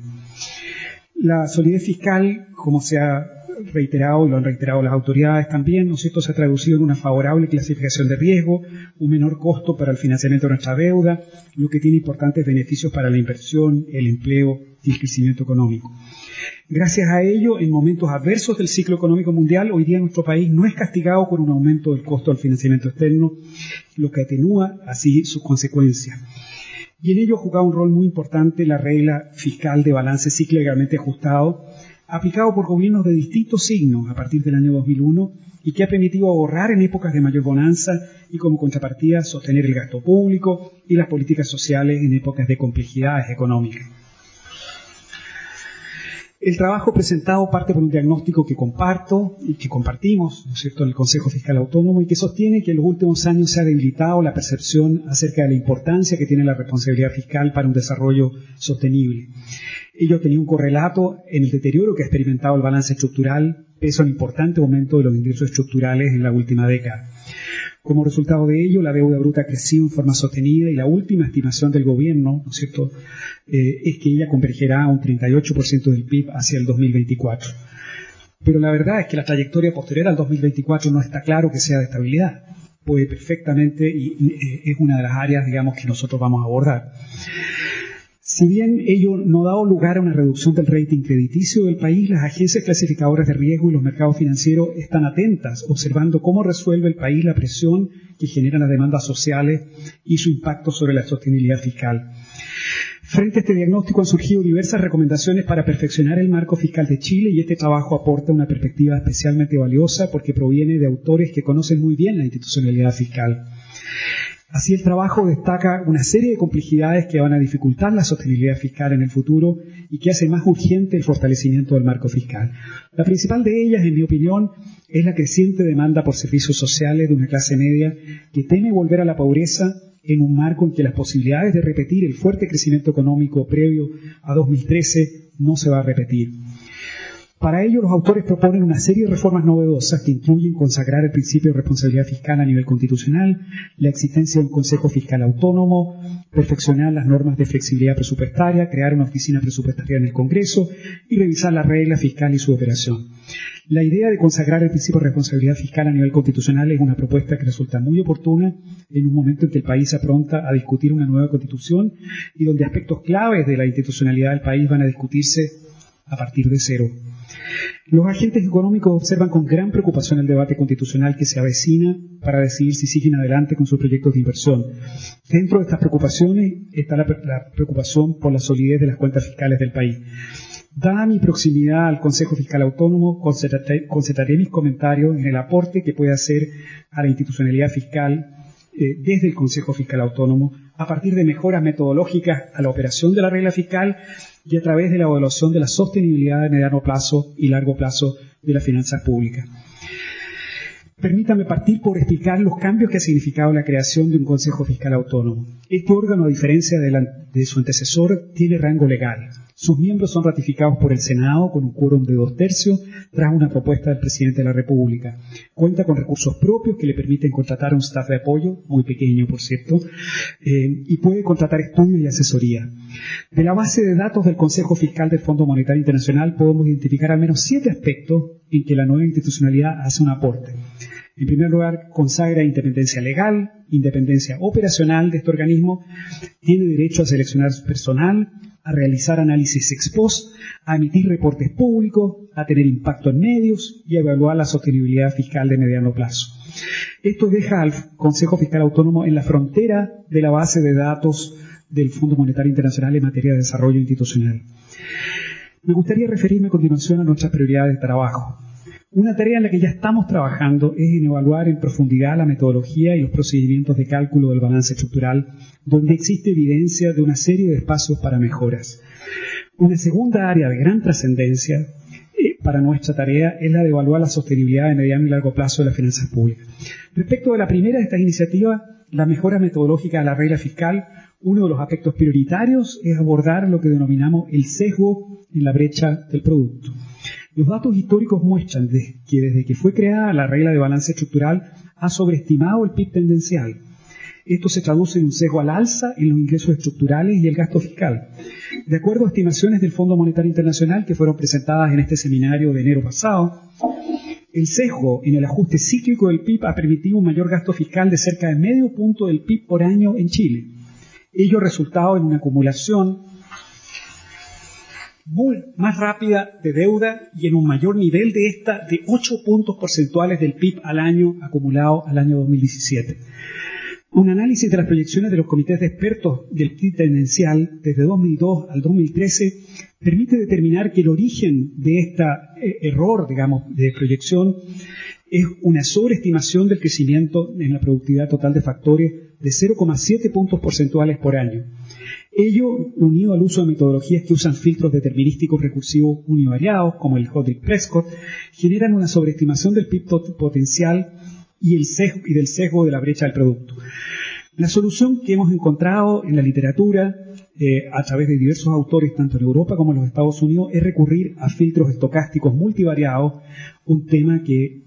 La solidez fiscal, como se ha reiterado y lo han reiterado las autoridades también, ¿no es cierto?, se ha traducido en una favorable clasificación de riesgo, un menor costo para el financiamiento de nuestra deuda, lo que tiene importantes beneficios para la inversión, el empleo y el crecimiento económico. Gracias a ello, en momentos adversos del ciclo económico mundial, hoy día nuestro país no es castigado por un aumento del costo del financiamiento externo, lo que atenúa así sus consecuencias. Y en ello ha jugado un rol muy importante la regla fiscal de balance cíclicamente ajustado, aplicado por gobiernos de distintos signos a partir del año dos mil uno y que ha permitido ahorrar en épocas de mayor bonanza y como contrapartida sostener el gasto público y las políticas sociales en épocas de complejidades económicas. El trabajo presentado parte por un diagnóstico que comparto y que compartimos, ¿no es cierto?, en el Consejo Fiscal Autónomo y que sostiene que en los últimos años se ha debilitado la percepción acerca de la importancia que tiene la responsabilidad fiscal para un desarrollo sostenible. Ello tenía un correlato en el deterioro que ha experimentado el balance estructural, pese a un importante aumento de los ingresos estructurales en la última década. Como resultado de ello, la deuda bruta ha crecido en forma sostenida y la última estimación del gobierno, ¿no es cierto?, eh, es que ella convergerá a un treinta y ocho por ciento del P I B hacia el dos mil veinticuatro. Pero la verdad es que la trayectoria posterior al dos mil veinticuatro no está claro que sea de estabilidad. Puede perfectamente, y eh, es una de las áreas, digamos, que nosotros vamos a abordar. Si bien ello no ha dado lugar a una reducción del rating crediticio del país, las agencias clasificadoras de riesgo y los mercados financieros están atentas, observando cómo resuelve el país la presión que generan las demandas sociales y su impacto sobre la sostenibilidad fiscal. Frente a este diagnóstico han surgido diversas recomendaciones para perfeccionar el marco fiscal de Chile, y este trabajo aporta una perspectiva especialmente valiosa porque proviene de autores que conocen muy bien la institucionalidad fiscal. Así, el trabajo destaca una serie de complejidades que van a dificultar la sostenibilidad fiscal en el futuro y que hace más urgente el fortalecimiento del marco fiscal. La principal de ellas, en mi opinión, es la creciente demanda por servicios sociales de una clase media que teme volver a la pobreza en un marco en que las posibilidades de repetir el fuerte crecimiento económico previo a dos mil trece no se va a repetir. Para ello, los autores proponen una serie de reformas novedosas que incluyen consagrar el principio de responsabilidad fiscal a nivel constitucional, la existencia de un Consejo Fiscal Autónomo, perfeccionar las normas de flexibilidad presupuestaria, crear una oficina presupuestaria en el Congreso y revisar la regla fiscal y su operación. La idea de consagrar el principio de responsabilidad fiscal a nivel constitucional es una propuesta que resulta muy oportuna en un momento en que el país se apronta a discutir una nueva constitución y donde aspectos claves de la institucionalidad del país van a discutirse a partir de cero. Los agentes económicos observan con gran preocupación el debate constitucional que se avecina para decidir si siguen adelante con sus proyectos de inversión. Dentro de estas preocupaciones está la, la preocupación por la solidez de las cuentas fiscales del país. Dada mi proximidad al Consejo Fiscal Autónomo, concentraré, concentraré mis comentarios en el aporte que puede hacer a la institucionalidad fiscal eh, desde el Consejo Fiscal Autónomo a partir de mejoras metodológicas a la operación de la regla fiscal y a través de la evaluación de la sostenibilidad de mediano plazo y largo plazo de las finanzas públicas. Permítame partir por explicar los cambios que ha significado la creación de un Consejo Fiscal Autónomo. Este órgano, a diferencia de, la, de su antecesor, tiene rango legal. Sus miembros son ratificados por el Senado con un quórum de dos tercios tras una propuesta del presidente de la República. Cuenta con recursos propios que le permiten contratar un staff de apoyo, muy pequeño por cierto, eh, y puede contratar estudios y asesoría. De la base de datos del Consejo Fiscal del Fondo Monetario Internacional podemos identificar al menos siete aspectos en que la nueva institucionalidad hace un aporte. En primer lugar, consagra independencia legal, independencia operacional de este organismo, tiene derecho a seleccionar su personal, a realizar análisis ex post, a emitir reportes públicos, a tener impacto en medios y a evaluar la sostenibilidad fiscal de mediano plazo. Esto deja al Consejo Fiscal Autónomo en la frontera de la base de datos del Fondo Monetario Internacional en materia de desarrollo institucional. Me gustaría referirme a continuación a nuestras prioridades de trabajo. Una tarea en la que ya estamos trabajando es en evaluar en profundidad la metodología y los procedimientos de cálculo del balance estructural, donde existe evidencia de una serie de espacios para mejoras. Una segunda área de gran trascendencia eh, para nuestra tarea es la de evaluar la sostenibilidad de mediano y largo plazo de las finanzas públicas. Respecto de la primera de estas iniciativas, la mejora metodológica de la regla fiscal, uno de los aspectos prioritarios es abordar lo que denominamos el sesgo en la brecha del producto. Los datos históricos muestran que desde que fue creada la regla de balance estructural ha sobreestimado el P I B tendencial. Esto se traduce en un sesgo al alza en los ingresos estructurales y el gasto fiscal. De acuerdo a estimaciones del Fondo Monetario Internacional que fueron presentadas en este seminario de enero pasado, el sesgo en el ajuste cíclico del P I B ha permitido un mayor gasto fiscal de cerca de medio punto del P I B por año en Chile. Ello ha resultado en una acumulación muy más rápida de deuda y en un mayor nivel de esta de ocho puntos porcentuales del P I B al año acumulado al año dos mil diecisiete. Un análisis de las proyecciones de los comités de expertos del P I B tendencial desde dos mil dos al dos mil trece permite determinar que el origen de este eh, error, digamos, de proyección es una sobreestimación del crecimiento en la productividad total de factores de cero coma siete puntos porcentuales por año. Ello, unido al uso de metodologías que usan filtros determinísticos recursivos univariados, como el Hodrick-Prescott, generan una sobreestimación del P I B potencial y, el sesgo, y del sesgo de la brecha del producto. La solución que hemos encontrado en la literatura, eh, a través de diversos autores, tanto en Europa como en los Estados Unidos, es recurrir a filtros estocásticos multivariados, un tema que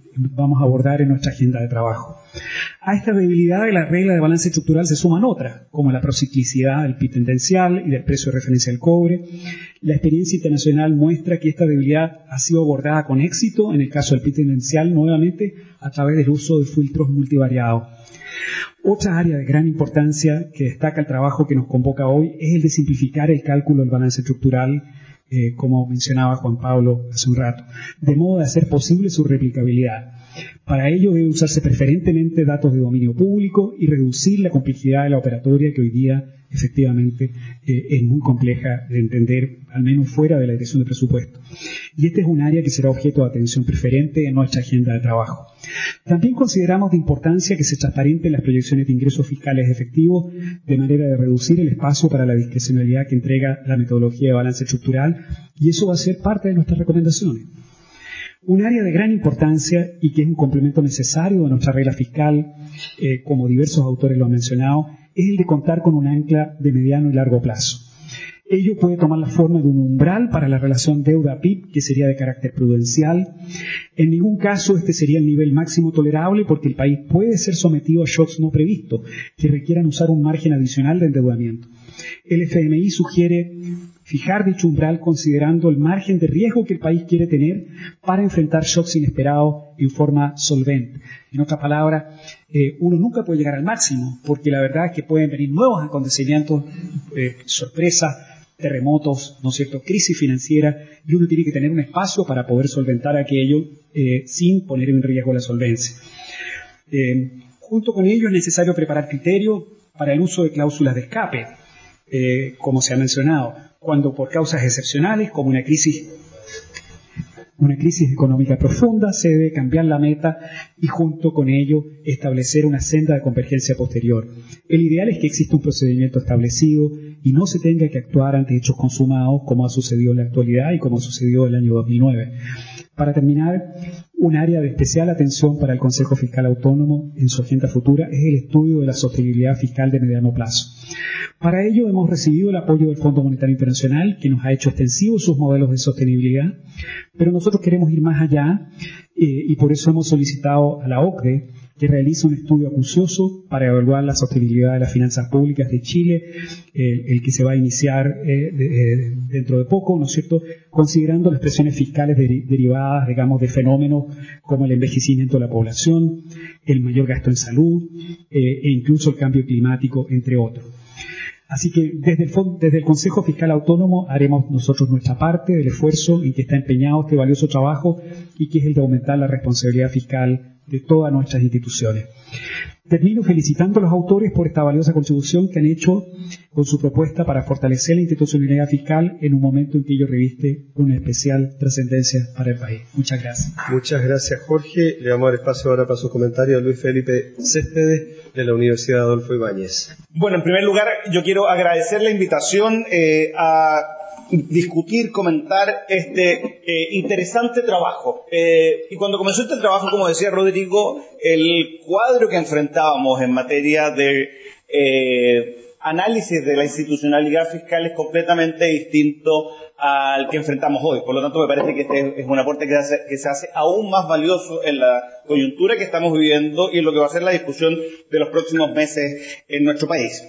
vamos a abordar en nuestra agenda de trabajo. A esta debilidad de la regla de balance estructural se suman otras, como la prociclicidad del P I B tendencial y del precio de referencia del cobre. La experiencia internacional muestra que esta debilidad ha sido abordada con éxito, en el caso del P I B tendencial, nuevamente a través del uso de filtros multivariados. Otra área de gran importancia que destaca el trabajo que nos convoca hoy es el de simplificar el cálculo del balance estructural, eh, como mencionaba Juan Pablo hace un rato, de modo de hacer posible su replicabilidad. Para ello debe usarse preferentemente datos de dominio público y reducir la complejidad de la operatoria que hoy día efectivamente eh, es muy compleja de entender, al menos fuera de la dirección de presupuesto. Y este es un área que será objeto de atención preferente en nuestra agenda de trabajo. También consideramos de importancia que se transparenten las proyecciones de ingresos fiscales efectivos de manera de reducir el espacio para la discrecionalidad que entrega la metodología de balance estructural, y eso va a ser parte de nuestras recomendaciones. Un área de gran importancia y que es un complemento necesario de nuestra regla fiscal, eh, como diversos autores lo han mencionado, es el de contar con un ancla de mediano y largo plazo. Ello puede tomar la forma de un umbral para la relación deuda-P I B, que sería de carácter prudencial. En ningún caso este sería el nivel máximo tolerable, porque el país puede ser sometido a shocks no previstos, que requieran usar un margen adicional de endeudamiento. El F M I sugiere fijar dicho umbral considerando el margen de riesgo que el país quiere tener para enfrentar shocks inesperados en forma solvente. En otras palabras, eh, uno nunca puede llegar al máximo, porque la verdad es que pueden venir nuevos acontecimientos, eh, sorpresas, terremotos, ¿no es cierto?, crisis financiera, y uno tiene que tener un espacio para poder solventar aquello eh, sin poner en riesgo la solvencia. Eh, junto con ello es necesario preparar criterios para el uso de cláusulas de escape, eh, como se ha mencionado, cuando por causas excepcionales, como una crisis, una crisis económica profunda, se debe cambiar la meta y junto con ello establecer una senda de convergencia posterior. El ideal es que exista un procedimiento establecido y no se tenga que actuar ante hechos consumados, como ha sucedido en la actualidad y como sucedió el año dos mil nueve. Para terminar, un área de especial atención para el Consejo Fiscal Autónomo en su agenda futura es el estudio de la sostenibilidad fiscal de mediano plazo. Para ello hemos recibido el apoyo del Fondo Monetario Internacional, que nos ha hecho extensivos sus modelos de sostenibilidad, pero nosotros queremos ir más allá eh, y por eso hemos solicitado a la O C D E que realice un estudio acucioso para evaluar la sostenibilidad de las finanzas públicas de Chile, eh, el que se va a iniciar eh, de, eh, dentro de poco, ¿no es cierto?, considerando las presiones fiscales de, derivadas, digamos, de fenómenos como el envejecimiento de la población, el mayor gasto en salud eh, e incluso el cambio climático, entre otros. Así que desde el, desde el Consejo Fiscal Autónomo haremos nosotros nuestra parte del esfuerzo en que está empeñado este valioso trabajo y que es el de aumentar la responsabilidad fiscal de todas nuestras instituciones. Termino felicitando a los autores por esta valiosa contribución que han hecho con su propuesta para fortalecer la institucionalidad fiscal en un momento en que ello reviste una especial trascendencia para el país. Muchas gracias. Muchas gracias, Jorge. Le vamos a dar espacio ahora para sus comentarios a Luis Felipe Céspedes, de la Universidad Adolfo Ibáñez. Bueno, en primer lugar, yo quiero agradecer la invitación eh, a discutir, comentar este eh, interesante trabajo. Eh, y cuando comenzó este trabajo, como decía Rodrigo, el cuadro que enfrentábamos en materia de eh, análisis de la institucionalidad fiscal es completamente distinto al que enfrentamos hoy. Por lo tanto, me parece que este es un aporte que, hace, que se hace aún más valioso en la coyuntura que estamos viviendo y en lo que va a ser la discusión de los próximos meses en nuestro país.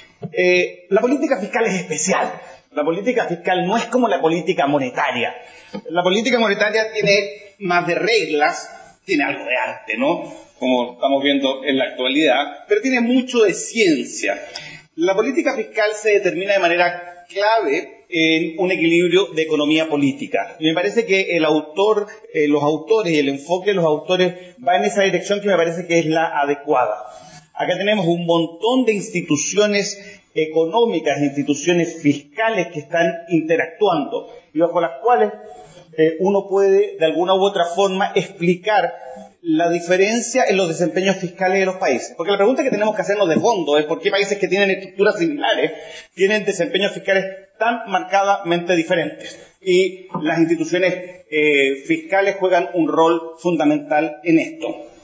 Eh, la política fiscal es especial. La política fiscal no es como la política monetaria. La política monetaria tiene más de reglas, tiene algo de arte, ¿no?, como estamos viendo en la actualidad, pero tiene mucho de ciencia. La política fiscal se determina de manera clave en un equilibrio de economía política. Y me parece que el autor, eh, los autores y el enfoque de los autores va en esa dirección que me parece que es la adecuada. Acá tenemos un montón de instituciones económicas, instituciones fiscales que están interactuando y bajo las cuales eh, uno puede de alguna u otra forma explicar la diferencia en los desempeños fiscales de los países. Porque la pregunta que tenemos que hacernos de fondo es por qué países que tienen estructuras similares tienen desempeños fiscales tan marcadamente diferentes. Y las instituciones eh, fiscales juegan un rol fundamental en esto.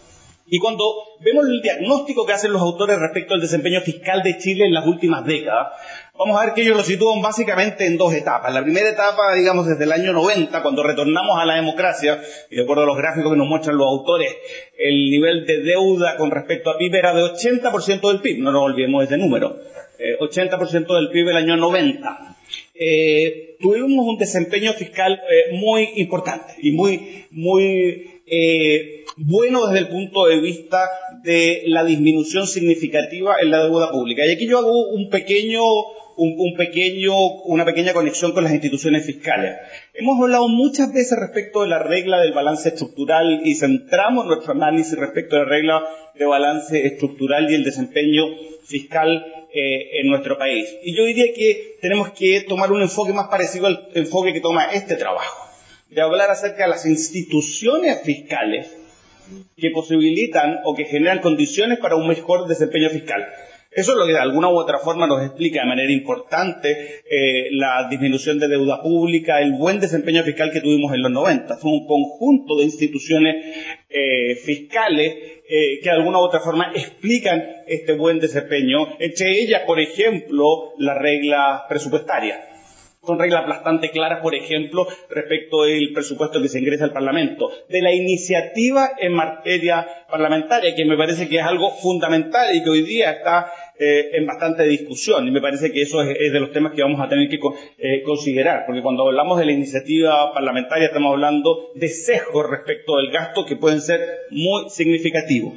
Y cuando vemos el diagnóstico que hacen los autores respecto al desempeño fiscal de Chile en las últimas décadas, vamos a ver que ellos lo sitúan básicamente en dos etapas. La primera etapa, digamos, desde el año noventa, cuando retornamos a la democracia, y de acuerdo a los gráficos que nos muestran los autores, el nivel de deuda con respecto a P I B era de ochenta por ciento del P I B, no nos olvidemos de ese número, eh, ochenta por ciento del P I B el año noventa. Eh, tuvimos un desempeño fiscal eh, muy importante y muy, muy eh, bueno desde el punto de vista de la disminución significativa en la deuda pública. Y aquí yo hago un pequeño, un, un pequeño, una pequeña conexión con las instituciones fiscales. Hemos hablado muchas veces respecto de la regla del balance estructural y centramos nuestro análisis respecto de la regla de balance estructural y el desempeño fiscal eh, en nuestro país. Y yo diría que tenemos que tomar un enfoque más parecido al enfoque que toma este trabajo, de hablar acerca de las instituciones fiscales que posibilitan o que generan condiciones para un mejor desempeño fiscal. Eso es lo que de alguna u otra forma nos explica de manera importante eh, la disminución de deuda pública, el buen desempeño fiscal que tuvimos en los noventa. Fue un conjunto de instituciones eh, fiscales eh, que de alguna u otra forma explican este buen desempeño, entre ellas, por ejemplo, las reglas presupuestarias. Son reglas bastante claras, por ejemplo, respecto del presupuesto que se ingresa al Parlamento, de la iniciativa en materia parlamentaria, que me parece que es algo fundamental y que hoy día está eh, en bastante discusión, y me parece que eso es, es de los temas que vamos a tener que eh, considerar, porque cuando hablamos de la iniciativa parlamentaria estamos hablando de sesgos respecto del gasto que pueden ser muy significativos.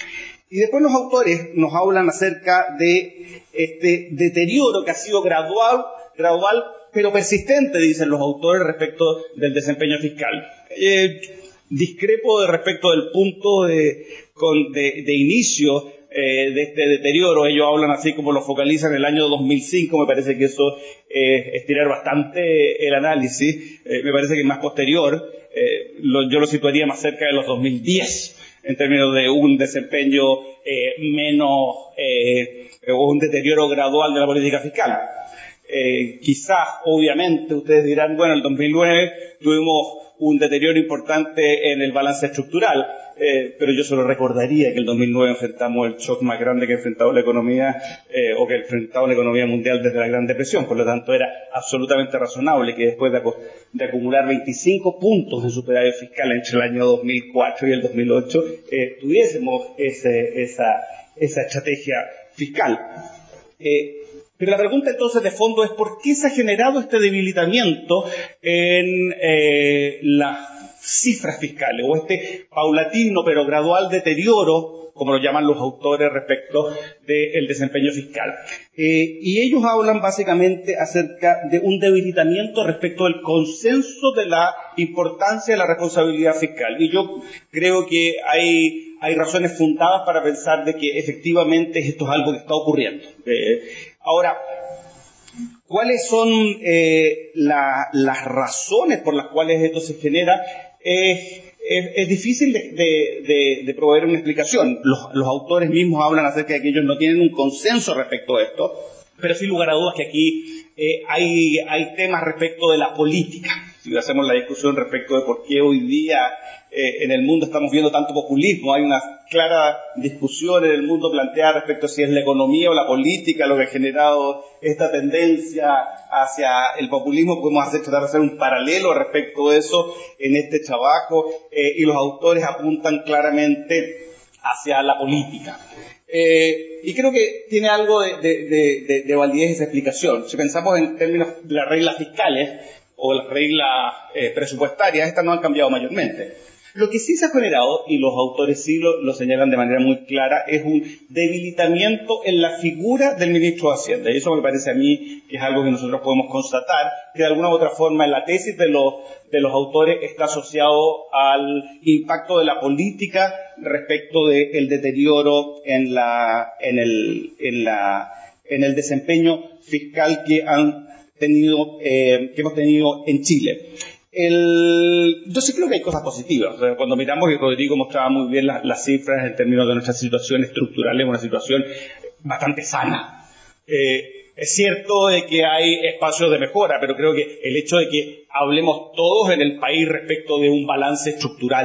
Y después los autores nos hablan acerca de este deterioro que ha sido gradual, gradual pero persistente, dicen los autores, respecto del desempeño fiscal. Eh, discrepo de respecto del punto de, con, de, de inicio eh, de este deterioro. Ellos hablan así como lo focalizan en el año dos mil cinco, me parece que eso eh, es tirar bastante el análisis, eh, me parece que es más posterior, eh, lo, yo lo situaría más cerca de los dos mil diez, en términos de un desempeño eh, menos, eh, o un deterioro gradual de la política fiscal. Eh, quizás, obviamente, ustedes dirán, bueno, en el dos mil nueve tuvimos un deterioro importante en el balance estructural, eh, pero yo solo recordaría que en el dos mil nueve enfrentamos el shock más grande que ha enfrentado la economía, eh, o que ha enfrentado la economía mundial desde la Gran Depresión. Por lo tanto, era absolutamente razonable que después de, de acumular veinticinco puntos de superávit fiscal entre el año dos mil cuatro y el dos mil ocho, eh, tuviésemos ese, esa, esa estrategia fiscal. Eh, Pero la pregunta entonces de fondo es ¿por qué se ha generado este debilitamiento en eh, las cifras fiscales o este paulatino pero gradual deterioro, como lo llaman los autores, respecto del desempeño fiscal? Eh, y ellos hablan básicamente acerca de un debilitamiento respecto del consenso de la importancia de la responsabilidad fiscal. Y yo creo que hay... Hay razones fundadas para pensar de que efectivamente esto es algo que está ocurriendo. Eh, ahora, ¿cuáles son eh, la, las razones por las cuales esto se genera? Eh, es, es difícil de, de, de, de proveer una explicación. Los, los autores mismos hablan acerca de que ellos no tienen un consenso respecto a esto, pero sin lugar a dudas que aquí eh, hay, hay temas respecto de la política. Si hacemos la discusión respecto de por qué hoy día eh, en el mundo estamos viendo tanto populismo, hay una clara discusión en el mundo planteada respecto a si es la economía o la política lo que ha generado esta tendencia hacia el populismo. Podemos hacer, tratar de hacer un paralelo respecto de eso en este trabajo, eh, y los autores apuntan claramente hacia la política. Eh, y creo que tiene algo de, de, de, de, de validez esa explicación. Si pensamos en términos de las reglas fiscales o las reglas eh, presupuestarias, estas no han cambiado mayormente. Lo que sí se ha generado, y los autores sí lo, lo señalan de manera muy clara, es un debilitamiento en la figura del ministro de Hacienda. Y eso me parece a mí que es algo que nosotros podemos constatar, que de alguna u otra forma en la tesis de los, de los autores está asociado al impacto de la política respecto del deterioro en, la, en, el, en, la, en el desempeño fiscal que han tenido, eh, que hemos tenido en Chile. El, yo sí creo que hay cosas positivas. O sea, cuando miramos, y Rodrigo mostraba muy bien las, las cifras en términos de nuestra situación estructural, es una situación bastante sana. Eh, es cierto de que hay espacios de mejora, pero creo que el hecho de que hablemos todos en el país respecto de un balance estructural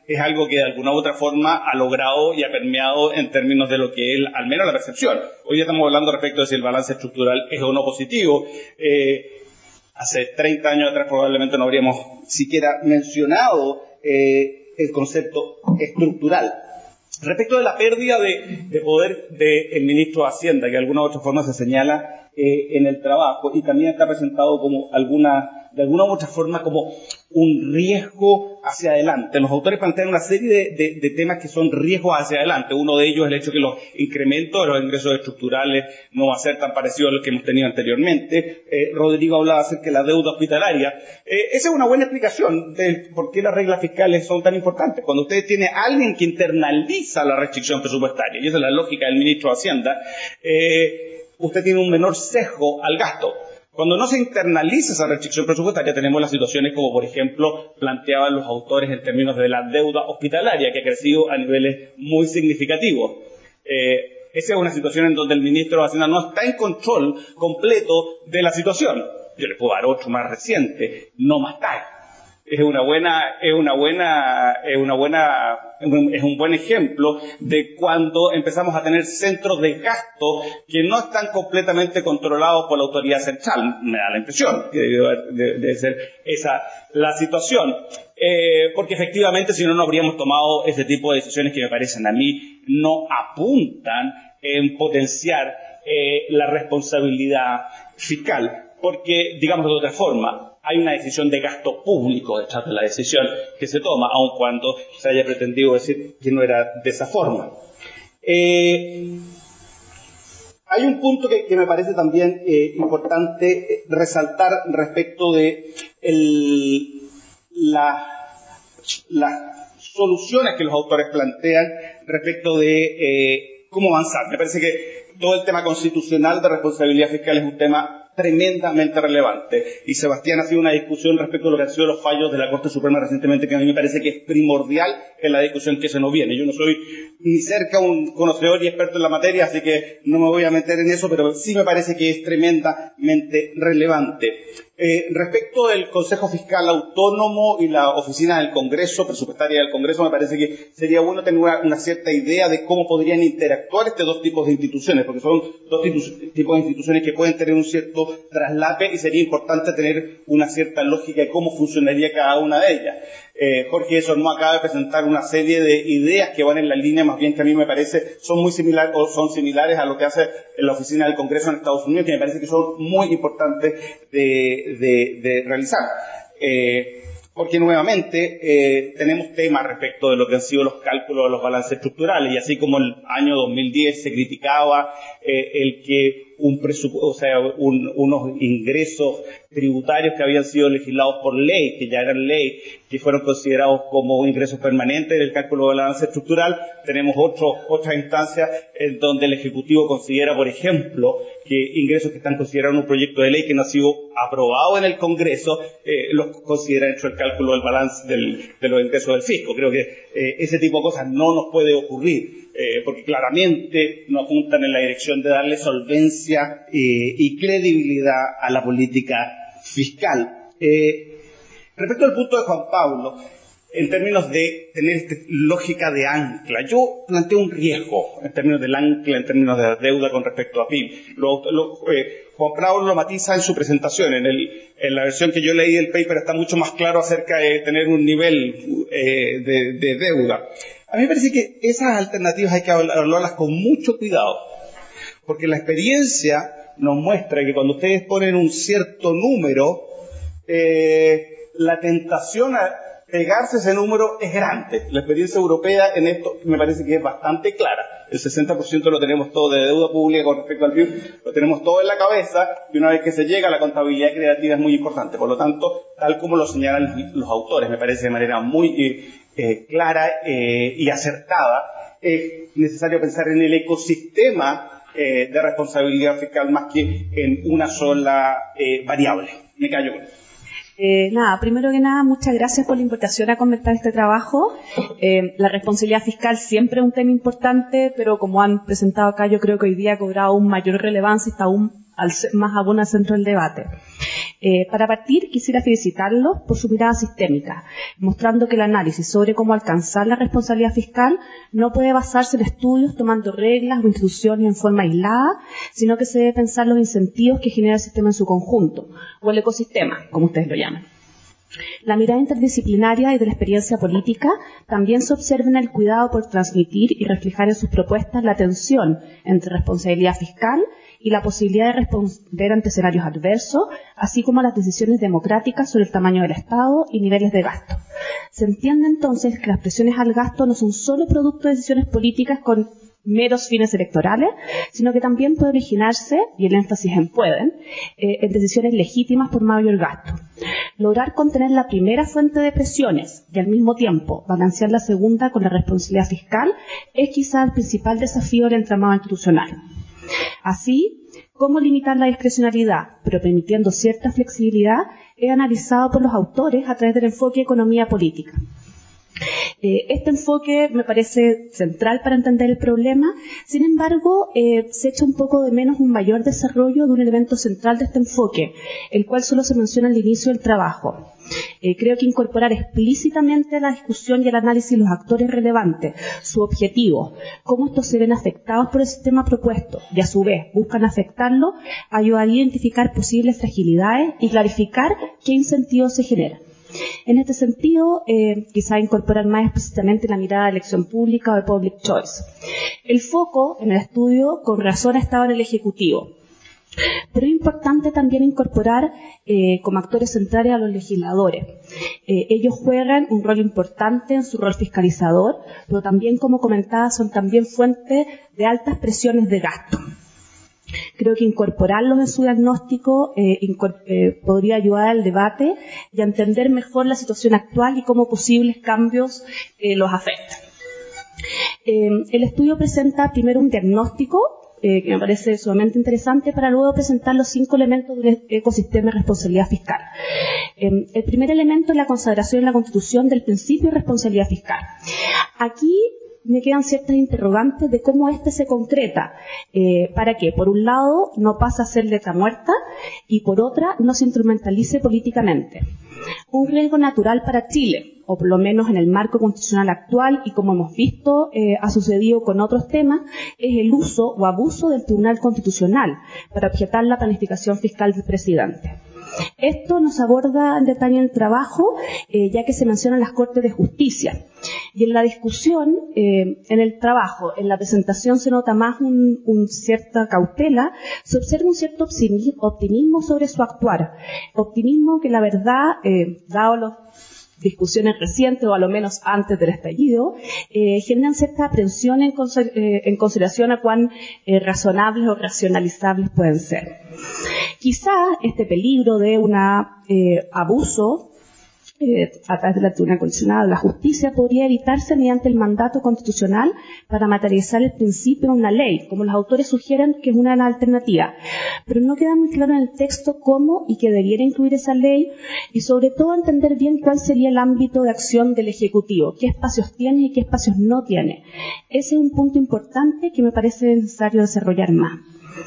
es algo que de alguna u otra forma ha logrado y ha permeado en términos de lo que es, al menos la percepción. Hoy ya estamos hablando respecto de si el balance estructural es o no positivo. Eh, hace treinta años atrás probablemente no habríamos siquiera mencionado eh, el concepto estructural. Respecto de la pérdida de, de poder del ministro de Hacienda, que de alguna u otra forma se señala eh, en el trabajo y también está presentado como alguna, de alguna u otra forma como un riesgo hacia adelante. Los autores plantean una serie de, de, de temas que son riesgos hacia adelante. Uno de ellos es el hecho que los incrementos de los ingresos estructurales no va a ser tan parecidos a los que hemos tenido anteriormente. Eh, Rodrigo hablaba acerca de la deuda hospitalaria. Eh, esa es una buena explicación de por qué las reglas fiscales son tan importantes. Cuando usted tiene a alguien que internaliza la restricción presupuestaria, y esa es la lógica del ministro de Hacienda, eh, usted tiene un menor sesgo al gasto. Cuando no se internaliza esa restricción presupuestaria, tenemos las situaciones como, por ejemplo, planteaban los autores en términos de la deuda hospitalaria, que ha crecido a niveles muy significativos. Eh, esa es una situación en donde el ministro de Hacienda no está en control completo de la situación. Yo le puedo dar otro más reciente, no más tarde. Es una buena, es una buena, es una buena, es un buen ejemplo de cuando empezamos a tener centros de gasto que no están completamente controlados por la autoridad central. Me da la impresión que debe, debe, debe ser esa la situación. Eh, porque efectivamente si no, no habríamos tomado ese tipo de decisiones que me parecen a mí no apuntan en potenciar eh, la responsabilidad fiscal. Porque, digamos de otra forma, hay una decisión de gasto público detrás de la decisión que se toma, aun cuando se haya pretendido decir que no era de esa forma. Eh, hay un punto que, que me parece también eh, importante resaltar respecto de el, la, las soluciones que los autores plantean respecto de eh, cómo avanzar. Me parece que todo el tema constitucional de responsabilidad fiscal es un tema tremendamente relevante. Y Sebastián ha sido una discusión respecto a lo que han sido los fallos de la Corte Suprema recientemente, que a mí me parece que es primordial en la discusión que se nos viene. Yo no soy ni cerca un conocedor y experto en la materia, así que no me voy a meter en eso, pero sí me parece que es tremendamente relevante. Eh, respecto del Consejo Fiscal Autónomo y la Oficina del Congreso, presupuestaria del Congreso, me parece que sería bueno tener una, una cierta idea de cómo podrían interactuar estos dos tipos de instituciones, porque son dos tipos de instituciones que pueden tener un cierto traslape y sería importante tener una cierta lógica de cómo funcionaría cada una de ellas. Eh, Jorge Esorno acaba de presentar una serie de ideas que van en la línea, más bien que a mí me parece son muy similares o son similares a lo que hace la Oficina del Congreso en Estados Unidos, que me parece que son muy importantes de, de, de realizar. Eh, porque nuevamente eh, tenemos temas respecto de lo que han sido los cálculos de los balances estructurales, y así como el año dos mil diez se criticaba eh, el que un presupuesto, o sea, un, unos ingresos tributarios que habían sido legislados por ley, que ya eran ley, que fueron considerados como ingresos permanentes en el cálculo del balance estructural. Tenemos otro, otras instancias en donde el Ejecutivo considera, por ejemplo, que ingresos que están considerados en un proyecto de ley que no ha sido aprobado en el Congreso, eh, los considera dentro del cálculo del balance del, de los ingresos del fisco. Creo que eh, ese tipo de cosas no nos puede ocurrir. Eh, porque claramente no apuntan en la dirección de darle solvencia eh, y credibilidad a la política fiscal. Eh, respecto al punto de Juan Pablo, en términos de tener esta lógica de ancla, yo planteo un riesgo en términos del ancla, en términos de la deuda con respecto a P I B. Lo, lo, eh, Juan Pablo lo matiza en su presentación. En, el, en la versión que yo leí del paper está mucho más claro acerca de tener un nivel eh, de, de deuda. A mí me parece que esas alternativas hay que hablarlas con mucho cuidado, porque la experiencia nos muestra que cuando ustedes ponen un cierto número, eh, la tentación a pegarse ese número es grande. La experiencia europea en esto me parece que es bastante clara. El sesenta por ciento lo tenemos todo de deuda pública con respecto al P I B, lo tenemos todo en la cabeza, y una vez que se llega, la contabilidad creativa es muy importante. Por lo tanto, tal como lo señalan los autores, me parece de manera muy eh, eh, clara eh, y acertada, es necesario pensar en el ecosistema eh, de responsabilidad fiscal más que en una sola eh, variable. Me callo con eso. Eh, nada, primero que nada, muchas gracias por la invitación a comentar este trabajo. Eh, la responsabilidad fiscal siempre es un tema importante, pero como han presentado acá, yo creo que hoy día ha cobrado aún mayor relevancia y está aún al, más aún al centro del debate. Eh, para partir, quisiera felicitarlos por su mirada sistémica, mostrando que el análisis sobre cómo alcanzar la responsabilidad fiscal no puede basarse en estudios tomando reglas o instituciones en forma aislada, sino que se debe pensar los incentivos que genera el sistema en su conjunto, o el ecosistema, como ustedes lo llaman. La mirada interdisciplinaria y de la experiencia política también se observa en el cuidado por transmitir y reflejar en sus propuestas la tensión entre responsabilidad fiscal y la posibilidad de responder ante escenarios adversos, así como las decisiones democráticas sobre el tamaño del Estado y niveles de gasto. Se entiende entonces que las presiones al gasto no son solo producto de decisiones políticas con meros fines electorales, sino que también puede originarse, y el énfasis en pueden, eh, en decisiones legítimas por mayor gasto. Lograr contener la primera fuente de presiones y al mismo tiempo balancear la segunda con la responsabilidad fiscal es quizá el principal desafío del entramado institucional. Así, cómo limitar la discrecionalidad, pero permitiendo cierta flexibilidad, es analizado por los autores a través del enfoque economía política. Eh, este enfoque me parece central para entender el problema, sin embargo, eh, se echa un poco de menos un mayor desarrollo de un elemento central de este enfoque, el cual solo se menciona al inicio del trabajo. Eh, creo que incorporar explícitamente a la discusión y el análisis los actores relevantes, su objetivo, cómo estos se ven afectados por el sistema propuesto y a su vez buscan afectarlo, ayuda a identificar posibles fragilidades y clarificar qué incentivos se generan. En este sentido, eh, quizá incorporar más explícitamente la mirada de elección pública o de public choice. El foco en el estudio, con razón, estaba en el Ejecutivo. Pero es importante también incorporar eh, como actores centrales a los legisladores. Eh, ellos juegan un rol importante en su rol fiscalizador, pero también, como comentaba, son también fuente de altas presiones de gasto. Creo que incorporarlos en su diagnóstico eh, eh, podría ayudar al debate y a entender mejor la situación actual y cómo posibles cambios eh, los afectan. Eh, el estudio presenta primero un diagnóstico eh, que me parece sumamente interesante para luego presentar los cinco elementos del ecosistema de responsabilidad fiscal. Eh, el primer elemento es la consagración en la Constitución del principio de responsabilidad fiscal. Aquí me quedan ciertas interrogantes de cómo este se concreta, eh, para que, por un lado, no pase a ser letra muerta y, por otra, no se instrumentalice políticamente. Un riesgo natural para Chile, o por lo menos en el marco constitucional actual, y como hemos visto eh, ha sucedido con otros temas, es el uso o abuso del Tribunal Constitucional para objetar la planificación fiscal del presidente. Esto nos aborda en detalle en el trabajo, eh, ya que se mencionan las Cortes de Justicia. Y en la discusión, eh, en el trabajo, en la presentación se nota más un, un cierta cautela, se observa un cierto optimismo sobre su actuar. Optimismo que la verdad, eh, dado las discusiones recientes, o a lo menos antes del estallido, eh, generan cierta aprensión en, eh, en consideración a cuán eh, razonables o racionalizables pueden ser. Quizá este peligro de un eh, abuso eh, a través de la Tribunal Constitucional, la justicia, podría evitarse mediante el mandato constitucional para materializar el principio en una ley, como los autores sugieren que es una de las alternativas. Pero no queda muy claro en el texto cómo y qué debiera incluir esa ley, y sobre todo entender bien cuál sería el ámbito de acción del Ejecutivo, qué espacios tiene y qué espacios no tiene. Ese es un punto importante que me parece necesario desarrollar más.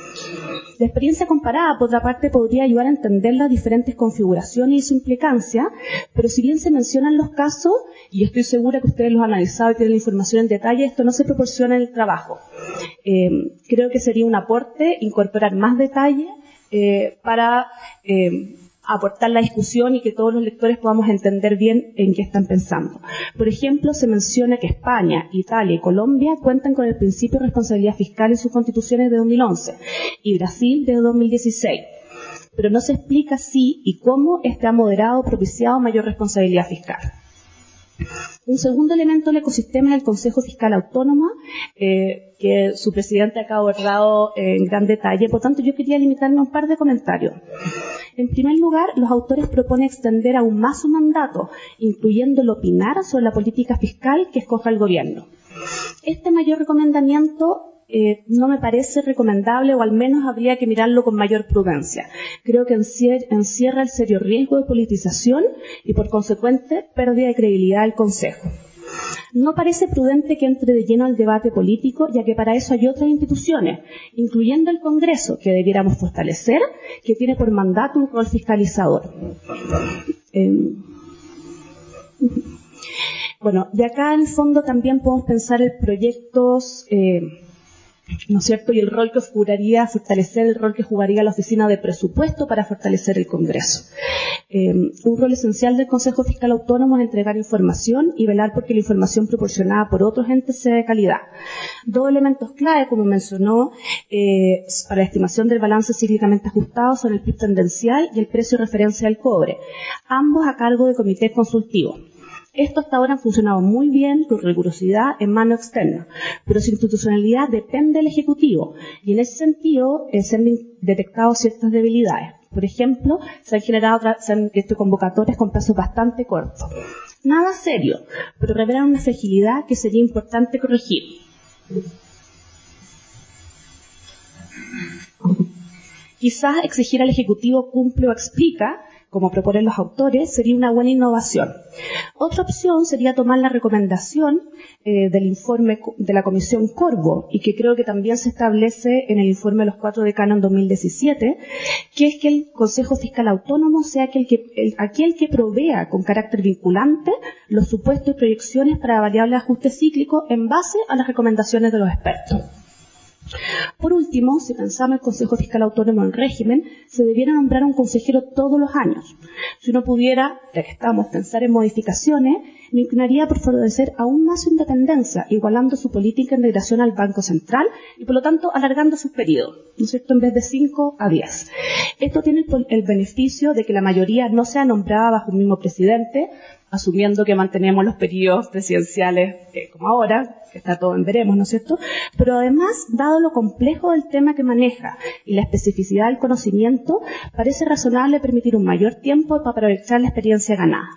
La experiencia comparada, por otra parte, podría ayudar a entender las diferentes configuraciones y su implicancia, pero si bien se mencionan los casos, y estoy segura que ustedes los han analizado y tienen la información en detalle, esto no se proporciona en el trabajo. Eh, creo que sería un aporte incorporar más detalle eh, para eh, aportar la discusión y que todos los lectores podamos entender bien en qué están pensando. Por ejemplo, se menciona que España, Italia y Colombia cuentan con el principio de responsabilidad fiscal en sus constituciones de dos mil once y Brasil de dos mil dieciséis, pero no se explica si y cómo este ha moderado o propiciado mayor responsabilidad fiscal. Un segundo elemento del ecosistema es el Consejo Fiscal Autónomo, eh, que su presidente acá ha abordado en gran detalle. Por tanto, yo quería limitarme a un par de comentarios. En primer lugar, los autores proponen extender aún más su mandato, incluyendo el opinar sobre la política fiscal que escoja el gobierno. Este mayor recomendamiento Eh, no me parece recomendable, o al menos habría que mirarlo con mayor prudencia. Creo que encierra el serio riesgo de politización y, por consecuente, pérdida de credibilidad del Consejo. No parece prudente que entre de lleno al debate político, ya que para eso hay otras instituciones, incluyendo el Congreso, que debiéramos fortalecer, que tiene por mandato un rol fiscalizador. Eh, bueno, de acá en el fondo también podemos pensar en proyectos... Eh, ¿no es cierto? Y el rol que jugaría, fortalecer el rol que jugaría la Oficina de Presupuesto para fortalecer el Congreso. Eh, un rol esencial del Consejo Fiscal Autónomo es entregar información y velar porque la información proporcionada por otros entes sea de calidad. Dos elementos clave, como mencionó, eh, para la estimación del balance cíclicamente ajustado son el P I B tendencial y el precio de referencia del cobre, ambos a cargo de comités consultivos. Esto hasta ahora ha funcionado muy bien, con rigurosidad en mano externa, pero su institucionalidad depende del Ejecutivo y en ese sentido eh, se han detectado ciertas debilidades. Por ejemplo, se han generado se han hecho convocatorias con plazos bastante cortos. Nada serio, pero revelan una fragilidad que sería importante corregir. Quizás exigir al Ejecutivo cumple o explica, como proponen los autores, sería una buena innovación. Otra opción sería tomar la recomendación eh, del informe de la Comisión Corvo, y que creo que también se establece en el informe de los cuatro decanos en dos mil diecisiete, que es que el Consejo Fiscal Autónomo sea aquel que, el, aquel que provea con carácter vinculante los supuestos y proyecciones para variable de ajuste cíclico en base a las recomendaciones de los expertos. Por último, si pensamos el Consejo Fiscal Autónomo en régimen, se debiera nombrar un consejero todos los años. Si uno pudiera, ya que estamos, pensar en modificaciones, me inclinaría por favorecer aún más su independencia, igualando su política de integración al Banco Central y, por lo tanto, alargando sus periodos, ¿no es cierto?, en vez de cinco a diez. Esto tiene el, el beneficio de que la mayoría no sea nombrada bajo un mismo presidente, asumiendo que mantenemos los periodos presidenciales eh, como ahora, que está todo en veremos, ¿no es cierto? Pero además, dado lo complejo del tema que maneja y la especificidad del conocimiento, parece razonable permitir un mayor tiempo para aprovechar la experiencia ganada.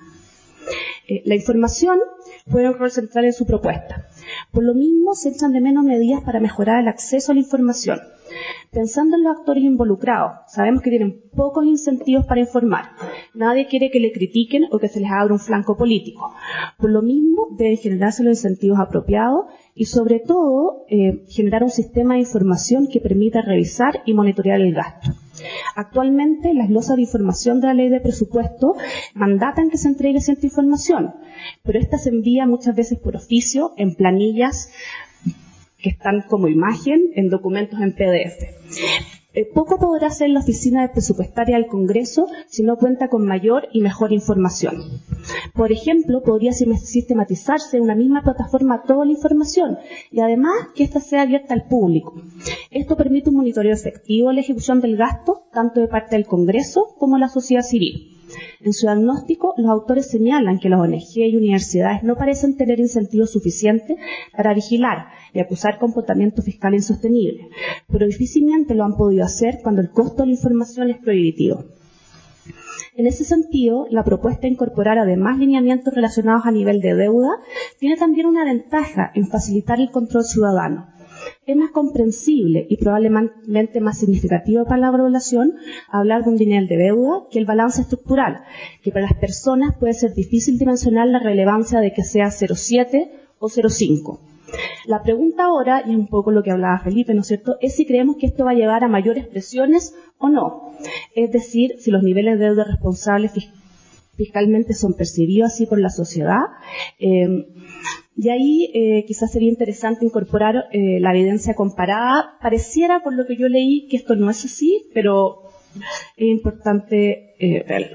Eh, la información juega un rol central en su propuesta. Por lo mismo, se echan de menos medidas para mejorar el acceso a la información. Pensando en los actores involucrados, sabemos que tienen pocos incentivos para informar. Nadie quiere que le critiquen o que se les abra un flanco político. Por lo mismo, deben generarse los incentivos apropiados y, sobre todo, eh, generar un sistema de información que permita revisar y monitorear el gasto. Actualmente, las glosas de información de la Ley de Presupuesto mandatan que se entregue cierta información, pero esta se envía muchas veces por oficio, en planillas que están como imagen, en documentos en P D F. Eh, poco podrá hacer la Oficina Presupuestaria del Congreso si no cuenta con mayor y mejor información. Por ejemplo, podría sistematizarse en una misma plataforma toda la información y además que ésta sea abierta al público. Esto permite un monitoreo efectivo de la ejecución del gasto, tanto de parte del Congreso como de la sociedad civil. En su diagnóstico, los autores señalan que las O N G y universidades no parecen tener incentivos suficientes para vigilar y acusar comportamiento fiscal insostenible, pero difícilmente lo han podido hacer cuando el costo de la información es prohibitivo. En ese sentido, la propuesta de incorporar además lineamientos relacionados a nivel de deuda tiene también una ventaja en facilitar el control ciudadano. Es más comprensible y probablemente más significativo para la población hablar de un nivel de deuda que el balance estructural, que para las personas puede ser difícil dimensionar la relevancia de que sea cero coma siete o cero coma cinco. La pregunta ahora, y es un poco lo que hablaba Felipe, ¿no es cierto?, es si creemos que esto va a llevar a mayores presiones o no. Es decir, si los niveles de deuda responsables fiscalmente son percibidos así por la sociedad. Eh, y ahí eh, quizás sería interesante incorporar eh, la evidencia comparada. Pareciera, por lo que yo leí, que esto no es así, pero es importante eh, verlo.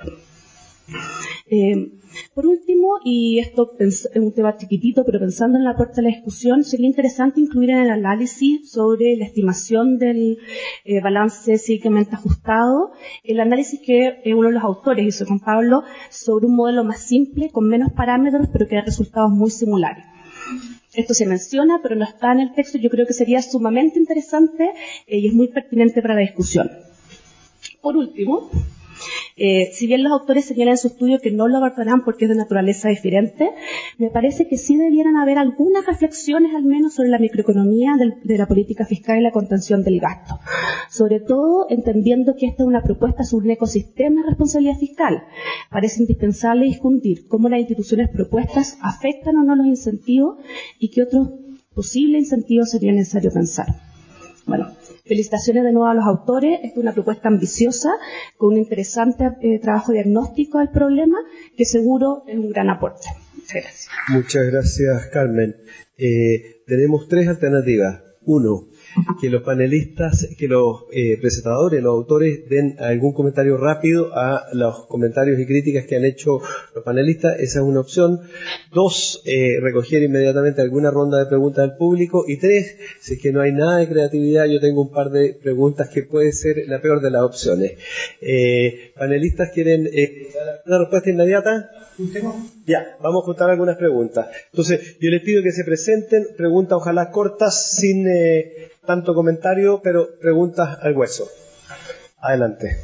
Eh, por último, y esto es un tema chiquitito, pero pensando en la puerta de la discusión, sería interesante incluir en el análisis sobre la estimación del eh, balance cíclicamente ajustado, el análisis que eh, uno de los autores hizo con Pablo sobre un modelo más simple, con menos parámetros, pero que da resultados muy similares. Esto se menciona, pero no está en el texto. Yo creo que sería sumamente interesante eh, y es muy pertinente para la discusión. Por último, Eh, si bien los autores señalan en su estudio que no lo abordarán porque es de naturaleza diferente, me parece que sí debieran haber algunas reflexiones al menos sobre la microeconomía del, de la política fiscal y la contención del gasto. Sobre todo entendiendo que esta es una propuesta sobre un ecosistema de responsabilidad fiscal. Parece indispensable discutir cómo las instituciones propuestas afectan o no los incentivos y qué otros posibles incentivos sería necesario pensar. Bueno, felicitaciones de nuevo a los autores. Esta es una propuesta ambiciosa, con un interesante eh, trabajo diagnóstico del problema, que seguro es un gran aporte. Muchas gracias. Muchas gracias, Carmen. Eh, tenemos tres alternativas. Uno, que los panelistas, que los eh, presentadores, los autores den algún comentario rápido a los comentarios y críticas que han hecho los panelistas. Esa es una opción. Dos, eh, recoger inmediatamente alguna ronda de preguntas del público. Y tres, si es que no hay nada de creatividad, yo tengo un par de preguntas que puede ser la peor de las opciones. Eh, panelistas, ¿quieren eh, una respuesta inmediata? Ya, vamos a juntar algunas preguntas. Entonces, yo les pido que se presenten, preguntas ojalá cortas, sin eh, tanto comentario, pero preguntas al hueso. Adelante.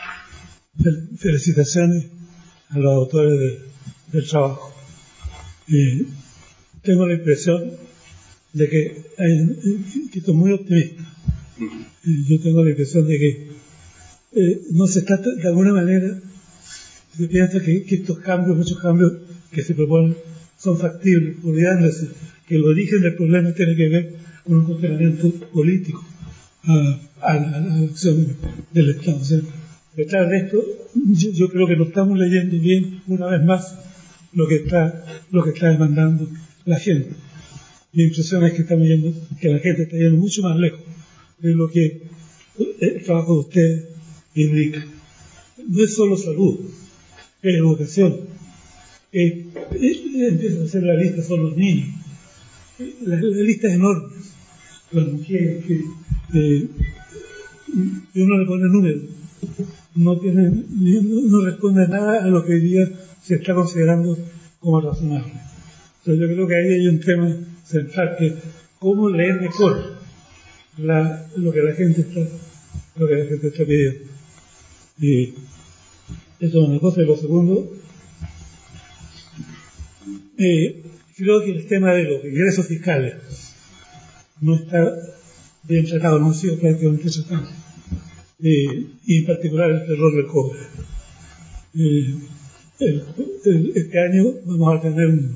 Felicitaciones a los autores de, del trabajo. Eh, tengo la impresión de que, hay, que estoy muy optimista. Eh, yo tengo la impresión de que eh, no se está, de alguna manera, se piensa que, que estos cambios, muchos cambios que se proponen, son factibles, olvidándose que el origen del problema tiene que ver con un cuestionamiento político a, a, a la acción del Estado. O sea, detrás de esto, yo, yo creo que no estamos leyendo bien, una vez más, lo que está, lo que está demandando la gente. Mi impresión es que estamos yendo, que la gente está yendo mucho más lejos de lo que el trabajo de ustedes indica. No es solo salud, es educación. Eh, eh, empieza a hacer la lista, son los niños. Eh, la, la lista es enorme. Las mujeres que eh, y uno le pone números, no tiene, no, no responde nada a lo que hoy día se está considerando como razonable. Entonces yo creo que ahí hay un tema central, que cómo leer mejor la, lo que la gente está, lo que la gente está pidiendo. Y eso es una cosa. Y lo segundo, eh, creo que el tema de los ingresos fiscales no está bien tratado, no ha sido prácticamente tratado. Eh, y en particular el error del cobre. Eh, el, el, este año vamos a tener un,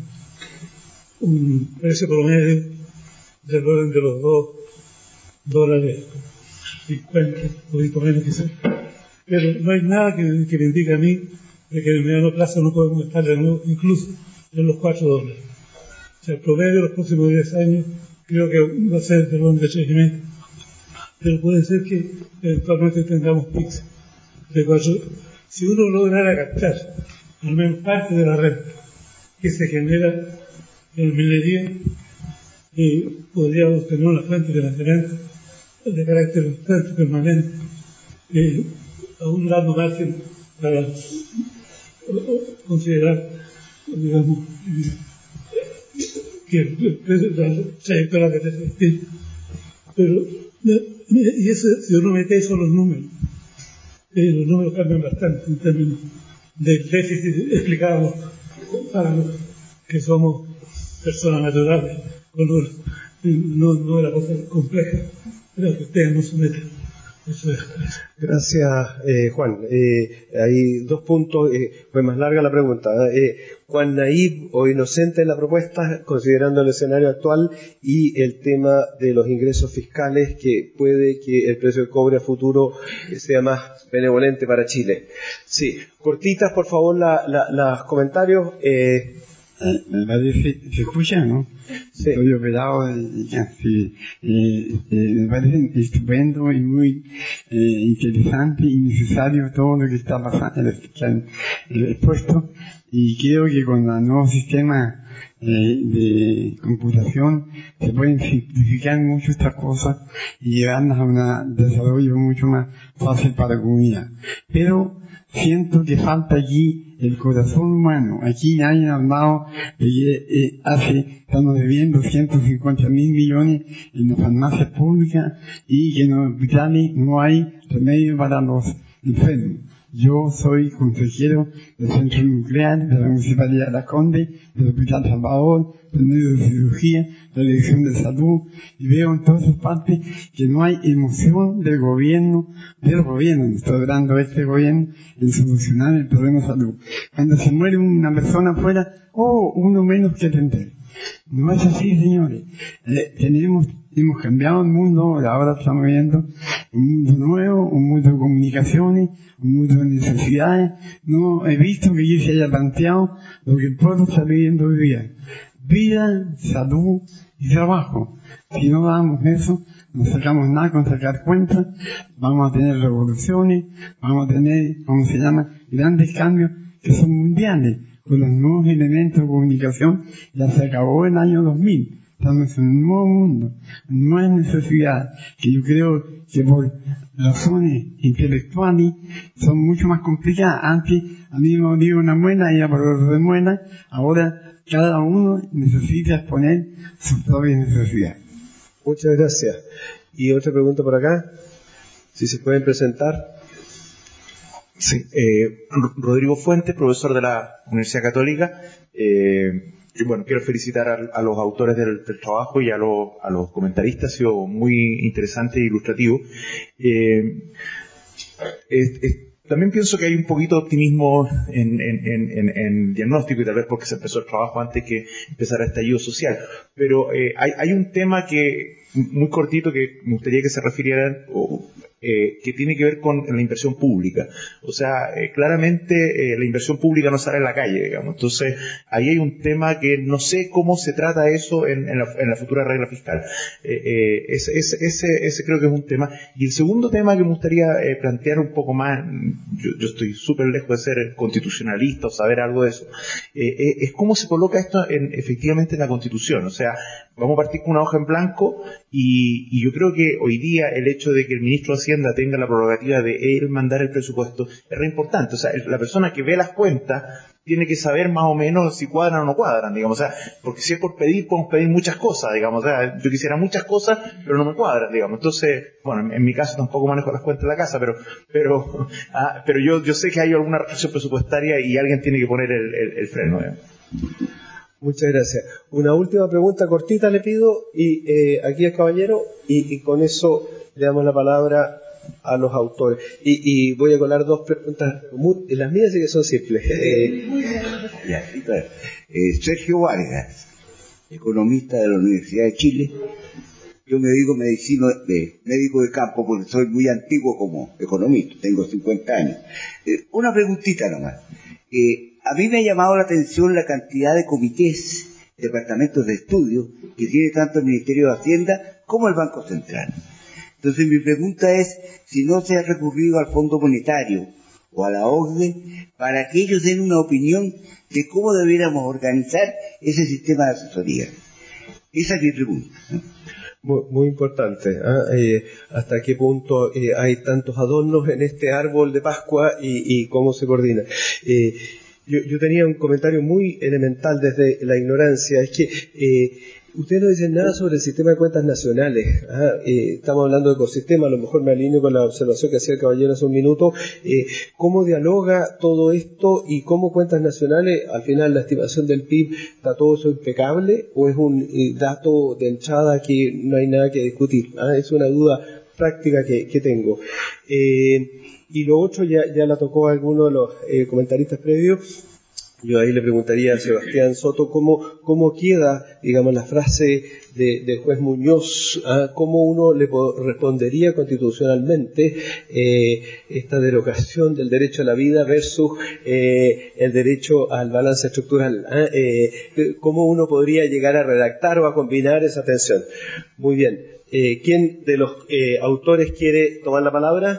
un precio promedio del orden de los dos dólares cincuenta, un poquito menos quizás. Pero no hay nada que, que me indique a mí de que en el mediano plazo no podemos estar de nuevo incluso en los cuatro dólares. O sea, el promedio de los próximos diez años creo que va a ser del orden de tres y medio. Pero puede ser que eventualmente tengamos pics de cuatro. Si uno lograra captar al menos parte de la renta que se genera en minería, eh, podríamos tener una fuente financiamiento de carácter constante, permanente, eh, aún dando margen para considerar, digamos, eh, que la trayectoria que te tiene. Pero, y eso, si uno mete eso en los números, eh, los números cambian bastante en términos del déficit explicado para los que somos personas naturales, no, no de la cosa compleja, pero que ustedes no someten. Eso es. Gracias, eh, Juan. Eh, hay dos puntos, eh, fue más larga la pregunta. Eh, ¿Cuán naive o inocente es la propuesta, considerando el escenario actual y el tema de los ingresos fiscales, que puede que el precio del cobre a futuro sea más benevolente para Chile? Sí, cortitas, por favor, la, la, los comentarios. Eh, Eh, me parece, se escucha, ¿no? Sí. Estoy operado y casi, eh, eh, me parece estupendo y muy eh, interesante y necesario todo lo que está pasando, que han expuesto, y creo que con el nuevo sistema eh, de computación se pueden simplificar mucho estas cosas y llevarlas a un desarrollo mucho más fácil para la comunidad. Pero siento que falta aquí el corazón humano. Aquí nadie ha hablado de que eh, hace, estamos debiendo ciento cincuenta mil millones en las farmacias públicas y que en los hospitales no hay remedio para los enfermos. Yo soy consejero del Centro Nuclear de la Municipalidad de Las Condes, del Hospital Salvador, del medio de cirugía, de la Dirección de Salud, y veo en todas esas partes que no hay emoción del gobierno, del gobierno, estoy hablando de este gobierno, en solucionar el problema de salud. Cuando se muere una persona afuera, oh, uno menos que atender. No es así, señores. Eh, tenemos, hemos cambiado el mundo, ahora estamos viendo un mundo nuevo, un mundo de comunicaciones, un mundo de necesidades. No he visto que aquí se haya planteado lo que el pueblo está viviendo hoy día. Vida, salud y trabajo. Si no damos eso, no sacamos nada con sacar cuentas, vamos a tener revoluciones, vamos a tener, ¿cómo se llama?, grandes cambios que son mundiales. Con los nuevos elementos de comunicación ya se acabó el año dos mil. Estamos en un nuevo mundo, nuevas necesidades, que yo creo que por razones intelectuales son mucho más complicadas. Antes a mí me dio una muela y ya por otro de muela, ahora cada uno necesita exponer sus propias necesidades. Muchas gracias. ¿Y otra pregunta por acá? Si se pueden presentar. Sí, eh, Rodrigo Fuentes, profesor de la Universidad Católica. Eh, y bueno, quiero felicitar a, a los autores del, del trabajo y a, lo, a los comentaristas, ha sido muy interesante e ilustrativo. Eh, es, es, también pienso que hay un poquito de optimismo en, en, en, en diagnóstico, y tal vez porque se empezó el trabajo antes que empezara el estallido social. Pero eh, hay, hay un tema que muy cortito que me gustaría que se refirieran, o, Eh, que tiene que ver con la inversión pública. O sea, eh, claramente eh, la inversión pública no sale en la calle, digamos. Entonces, ahí hay un tema que no sé cómo se trata eso en, en, la, en la futura regla fiscal. Eh, eh, ese, ese, ese, ese creo que es un tema. Y el segundo tema que me gustaría eh, plantear un poco más, yo, yo estoy súper lejos de ser constitucionalista o saber algo de eso, eh, eh, es cómo se coloca esto en, efectivamente en la Constitución. O sea, vamos a partir con una hoja en blanco y, y yo creo que hoy día el hecho de que el ministro de Hacienda tenga la prerrogativa de él mandar el presupuesto es re importante. O sea, la persona que ve las cuentas tiene que saber más o menos si cuadran o no cuadran, digamos. O sea, porque si es por pedir, podemos pedir muchas cosas, digamos. O sea, yo quisiera muchas cosas, pero no me cuadran, digamos. Entonces, bueno, en, en mi caso tampoco manejo las cuentas de la casa, pero pero ah, pero yo yo sé que hay alguna restricción presupuestaria y alguien tiene que poner el, el, el freno, digamos. Muchas gracias. Una última pregunta cortita le pido, y eh, aquí al caballero, y, y con eso le damos la palabra a los autores. Y, y voy a colar dos preguntas, muy, las mías sí que son simples. Eh, ya, sí, claro. eh, Sergio Vargas, economista de la Universidad de Chile. Yo me dedico medicino, de médico de campo porque soy muy antiguo como economista, tengo cincuenta años. Eh, una preguntita nomás. Eh, A mí me ha llamado la atención la cantidad de comités, departamentos de estudio que tiene tanto el Ministerio de Hacienda como el Banco Central. Entonces mi pregunta es si no se ha recurrido al Fondo Monetario o a la O C D E para que ellos den una opinión de cómo debiéramos organizar ese sistema de asesoría. Esa es mi pregunta. Muy, muy importante. ¿eh? Eh, ¿Hasta qué punto eh, hay tantos adornos en este árbol de Pascua y, y cómo se coordina? Eh, Yo, yo tenía un comentario muy elemental desde la ignorancia, es que eh, ustedes no dicen nada sobre el sistema de cuentas nacionales. ¿ah? Eh, estamos hablando de ecosistema, a lo mejor me alineo con la observación que hacía el caballero hace un minuto. Eh, ¿Cómo dialoga todo esto y cómo cuentas nacionales, al final la estimación del P I B, está todo eso impecable o es un eh, dato de entrada que no hay nada que discutir? ¿ah? Es una duda práctica que, que tengo. Eh, Y lo otro ya, ya la tocó alguno de los eh, comentaristas previos. Yo ahí le preguntaría a Sebastián Soto cómo, cómo queda, digamos, la frase de, del juez Muñoz, ¿ah? Cómo uno le respondería constitucionalmente eh, esta derogación del derecho a la vida versus eh, el derecho al balance estructural. ¿ah? Eh, ¿Cómo uno podría llegar a redactar o a combinar esa tensión? Muy bien. Eh, ¿Quién de los eh, autores quiere tomar la palabra?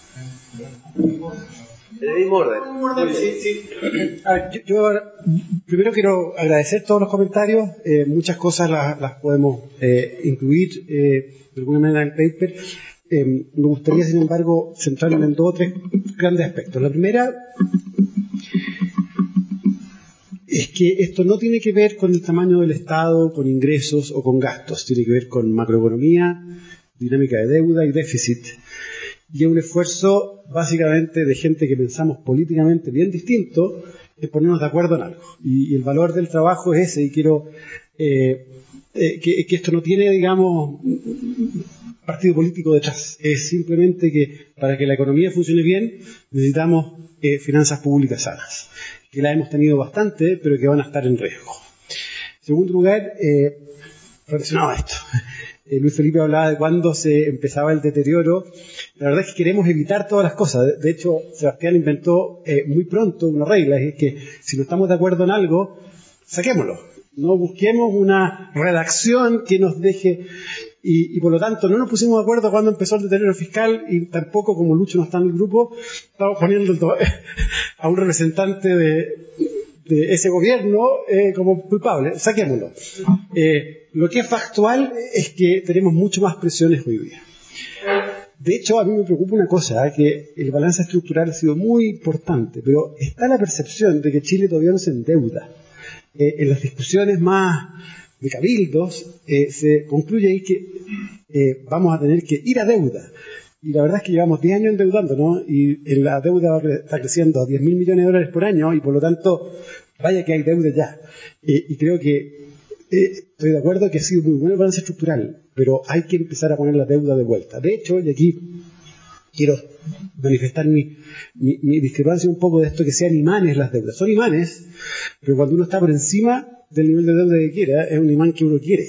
En el mismo orden. Sí, sí. A ver, yo, yo primero quiero agradecer todos los comentarios. Eh, muchas cosas las, las podemos eh, incluir eh, de alguna manera en el paper. Eh, me gustaría, sin embargo, centrarme en dos o tres grandes aspectos. La primera es que esto no tiene que ver con el tamaño del Estado, con ingresos o con gastos. Tiene que ver con macroeconomía, dinámica de deuda y déficit. y es un esfuerzo básicamente de gente que pensamos políticamente bien distinto en ponernos de acuerdo en algo. Y, y el valor del trabajo es ese, y quiero eh, eh, que, que esto no tiene, digamos, partido político detrás. Es simplemente que para que la economía funcione bien necesitamos eh, finanzas públicas sanas, que las hemos tenido bastante, pero que van a estar en riesgo. En segundo lugar, eh, relacionado a esto, eh, Luis Felipe hablaba de cuándo se empezaba el deterioro. La verdad es que queremos evitar todas las cosas. De, de hecho, Sebastián inventó eh, muy pronto una regla, es que si no estamos de acuerdo en algo, saquémoslo. No busquemos una redacción que nos deje... Y, y por lo tanto no nos pusimos de acuerdo cuando empezó el deterioro fiscal, y tampoco, como Lucho no está en el grupo, estamos poniendo a un representante de, de ese gobierno eh, como culpable. Saquémoslo. Eh, lo que es factual es que tenemos mucho más presiones hoy día. De hecho, a mí me preocupa una cosa, ¿eh? que el balance estructural ha sido muy importante, pero está la percepción de que Chile todavía no se endeuda. Eh, en las discusiones más de cabildos, eh, se concluye ahí que eh, vamos a tener que ir a deuda. Y la verdad es que llevamos diez años endeudando, ¿no? Y la deuda está creciendo a diez mil millones de dólares por año, y por lo tanto, vaya que hay deuda ya. Eh, y creo que eh, estoy de acuerdo que ha sido muy bueno el balance estructural, pero hay que empezar a poner la deuda de vuelta. De hecho, y aquí quiero manifestar mi, mi, mi discrepancia un poco de esto, que sean imanes las deudas. Son imanes, pero cuando uno está por encima del nivel de deuda que quiera, es un imán que uno quiere.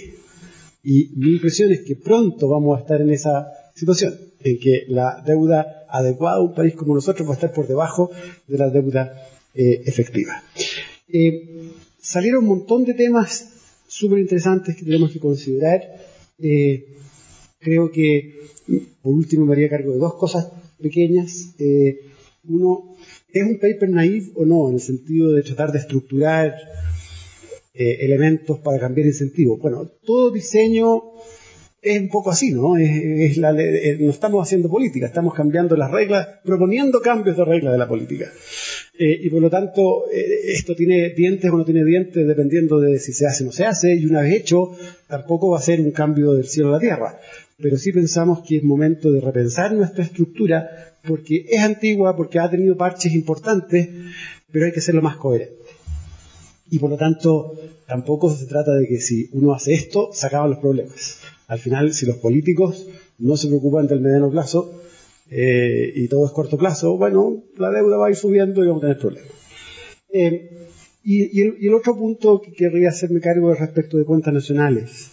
Y mi impresión es que pronto vamos a estar en esa situación, en que la deuda adecuada a un país como nosotros va a estar por debajo de la deuda eh, efectiva. Eh, salieron un montón de temas súper interesantes que tenemos que considerar. Eh, creo que, por último, me haría cargo de dos cosas pequeñas. Eh, uno, ¿es un paper naive o no? En el sentido de tratar de estructurar Eh, elementos para cambiar incentivos. Bueno, todo diseño es un poco así, ¿no? Es, es la, eh, no estamos haciendo política, estamos cambiando las reglas, proponiendo cambios de reglas de la política. Eh, y por lo tanto, eh, esto tiene dientes o no tiene dientes, dependiendo de si se hace o no se hace, y una vez hecho, tampoco va a ser un cambio del cielo a la tierra. Pero sí pensamos que es momento de repensar nuestra estructura, porque es antigua, porque ha tenido parches importantes, pero hay que hacerlo más coherente. Y por lo tanto, tampoco se trata de que si uno hace esto, se acaban los problemas. Al final, si los políticos no se preocupan del mediano plazo eh, y todo es corto plazo, bueno, la deuda va a ir subiendo y vamos a tener problemas. Eh, y, y, el, y el otro punto que querría hacerme cargo es respecto de cuentas nacionales.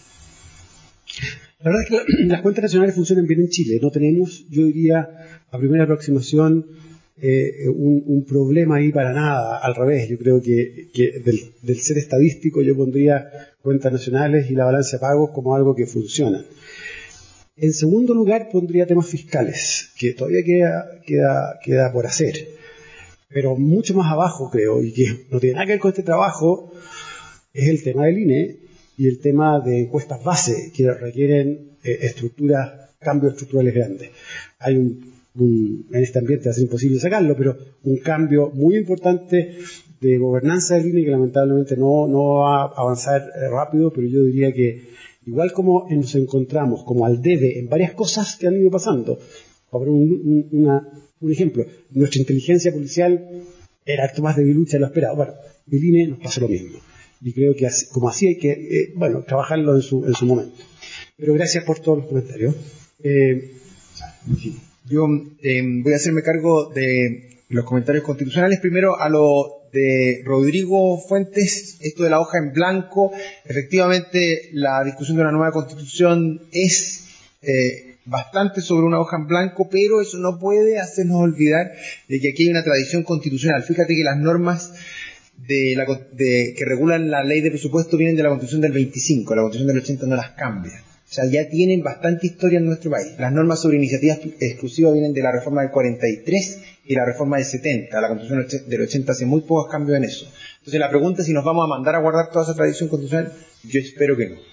La verdad es que la, las cuentas nacionales funcionan bien en Chile. No tenemos, yo diría, a primera aproximación, Eh, un, un problema ahí para nada. Al revés, yo creo que, que del, del ser estadístico yo pondría cuentas nacionales y la balanza de pagos como algo que funciona. En segundo lugar pondría temas fiscales, que todavía queda, queda, queda por hacer, pero mucho más abajo creo, y que no tiene nada que ver con este trabajo, es el tema del I N E y el tema de encuestas base, que requieren eh, estructuras, cambios estructurales grandes. Hay un Un, en este ambiente va a ser imposible sacarlo, pero un cambio muy importante de gobernanza del I N E que lamentablemente no, no va a avanzar eh, rápido, pero yo diría que igual como nos encontramos como al debe en varias cosas que han ido pasando. Para un, un, una, un ejemplo, nuestra inteligencia policial era harto más debilucha de lo esperado. Bueno, el I N E nos pasa lo mismo, y creo que así, como así hay que eh, bueno, trabajarlo en su, en su momento. Pero gracias por todos los comentarios. Eh, sí. Yo eh, voy a hacerme cargo de los comentarios constitucionales. Primero a lo de Rodrigo Fuentes, esto de la hoja en blanco. Efectivamente, la discusión de una nueva constitución es eh, bastante sobre una hoja en blanco, pero eso no puede hacernos olvidar de que aquí hay una tradición constitucional. Fíjate que las normas de la, de, que regulan la ley de presupuesto vienen de la Constitución del veinticinco, la Constitución del ochenta no las cambia. O sea, ya tienen bastante historia en nuestro país. Las normas sobre iniciativas exclusivas vienen de la reforma del cuarenta y tres y la reforma del setenta. La Constitución del ochenta hace muy pocos cambios en eso. Entonces la pregunta es si nos vamos a mandar a guardar toda esa tradición constitucional. Yo espero que no.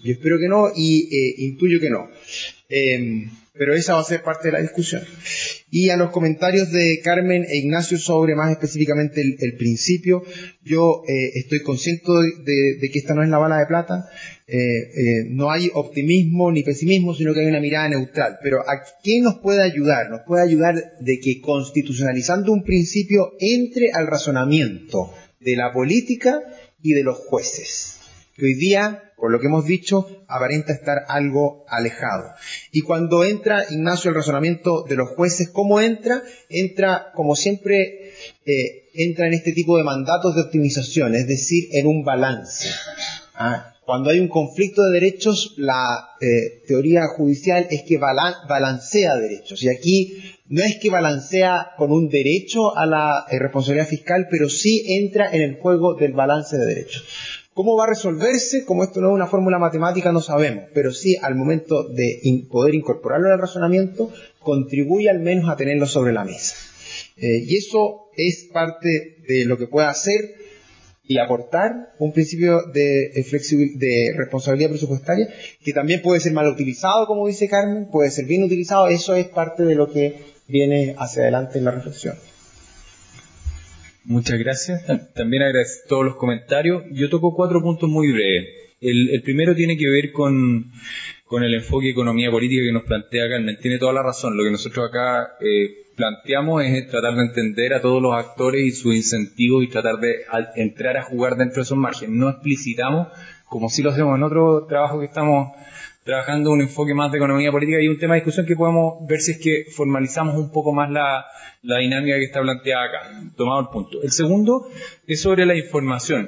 Yo espero que no y eh, intuyo que no. Eh, pero esa va a ser parte de la discusión. Y a los comentarios de Carmen e Ignacio sobre más específicamente el, el principio, yo eh, estoy consciente de, de que esta no es la bala de plata. Eh, eh, no hay optimismo ni pesimismo, sino que hay una mirada neutral. Pero ¿a qué nos puede ayudar? Nos puede ayudar de que constitucionalizando un principio entre al razonamiento de la política y de los jueces, que hoy día, por lo que hemos dicho, aparenta estar algo alejado. Y cuando entra, Ignacio, el razonamiento de los jueces, ¿cómo entra? Entra, como siempre, eh, entra en este tipo de mandatos de optimización, es decir, en un balance. ¿Ah? Cuando hay un conflicto de derechos, la eh, teoría judicial es que balan balancea derechos. Y aquí no es que balancea con un derecho a la eh, responsabilidad fiscal, pero sí entra en el juego del balance de derechos. ¿Cómo va a resolverse? Como esto no es una fórmula matemática, no sabemos. Pero sí, al momento de in poder incorporarlo al razonamiento, contribuye al menos a tenerlo sobre la mesa. Eh, y eso es parte de lo que puede hacer y aportar un principio de, de responsabilidad presupuestaria, que también puede ser mal utilizado, como dice Carmen, puede ser bien utilizado. Eso es parte de lo que viene hacia adelante en la reflexión. Muchas gracias. También agradezco todos los comentarios. Yo toco cuatro puntos muy breves. El, el primero tiene que ver con, con el enfoque de economía política que nos plantea Carmen. Tiene toda la razón. Lo que nosotros acá eh, planteamos es tratar de entender a todos los actores y sus incentivos y tratar de entrar a jugar dentro de esos márgenes. No explicitamos, como sí lo hacemos en otro trabajo que estamos trabajando, un enfoque más de economía política y un tema de discusión que podemos ver si es que formalizamos un poco más la, la dinámica que está planteada acá, tomado el punto. El segundo es sobre la información.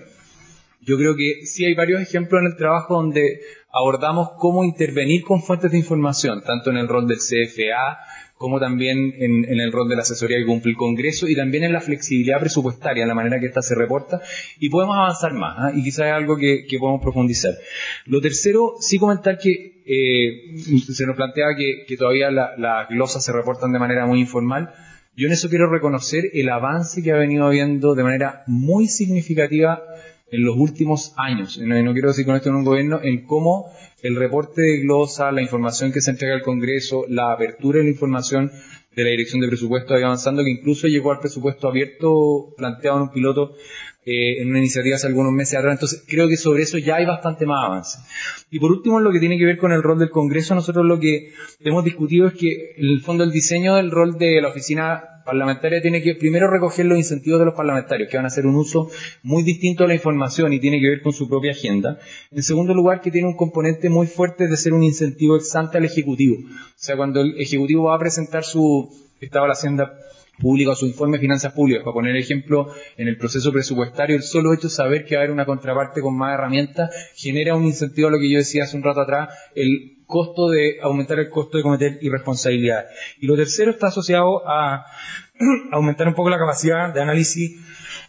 Yo creo que sí hay varios ejemplos en el trabajo donde abordamos cómo intervenir con fuentes de información, tanto en el rol del C F A, como también en, en el rol de la asesoría que cumple el Congreso y también en la flexibilidad presupuestaria, en la manera que ésta se reporta, y podemos avanzar más, ¿eh? Y quizás es algo que, que podemos profundizar. Lo tercero, sí comentar que eh, se nos plantea que, que todavía las la glosas se reportan de manera muy informal. Yo en eso quiero reconocer el avance que ha venido habiendo de manera muy significativa en los últimos años, no, no quiero decir con esto en un gobierno, en cómo el reporte de glosa, la información que se entrega al Congreso, la apertura de la información de la Dirección de Presupuesto ha ido avanzando, que incluso llegó al presupuesto abierto planteado en un piloto eh, en una iniciativa hace algunos meses atrás. Entonces creo que sobre eso ya hay bastante más avance. Y por último, en lo que tiene que ver con el rol del Congreso, nosotros lo que hemos discutido es que en el fondo el diseño del rol de la oficina parlamentaria tiene que primero recoger los incentivos de los parlamentarios, que van a hacer un uso muy distinto de la información y tiene que ver con su propia agenda. En segundo lugar, que tiene un componente muy fuerte de ser un incentivo ex ante al Ejecutivo. O sea, cuando el Ejecutivo va a presentar su estado de la Hacienda pública o su informe de finanzas públicas, para poner ejemplo, en el proceso presupuestario, el solo hecho de saber que va a haber una contraparte con más herramientas genera un incentivo a lo que yo decía hace un rato atrás, el costo de aumentar el costo de cometer irresponsabilidades. Y lo tercero está asociado a aumentar un poco la capacidad de análisis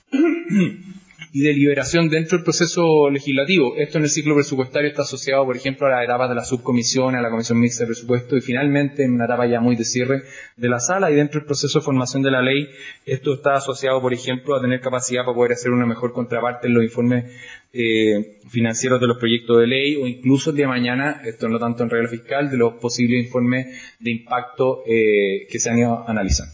y de deliberación dentro del proceso legislativo. Esto en el ciclo presupuestario está asociado, por ejemplo, a las etapas de la subcomisión, a la comisión mixta de presupuesto y finalmente en una etapa ya muy de cierre de la sala, y dentro del proceso de formación de la ley esto está asociado, por ejemplo, a tener capacidad para poder hacer una mejor contraparte en los informes eh, financieros de los proyectos de ley, o incluso el día de mañana, esto no tanto en regla fiscal, de los posibles informes de impacto eh, que se han ido analizando.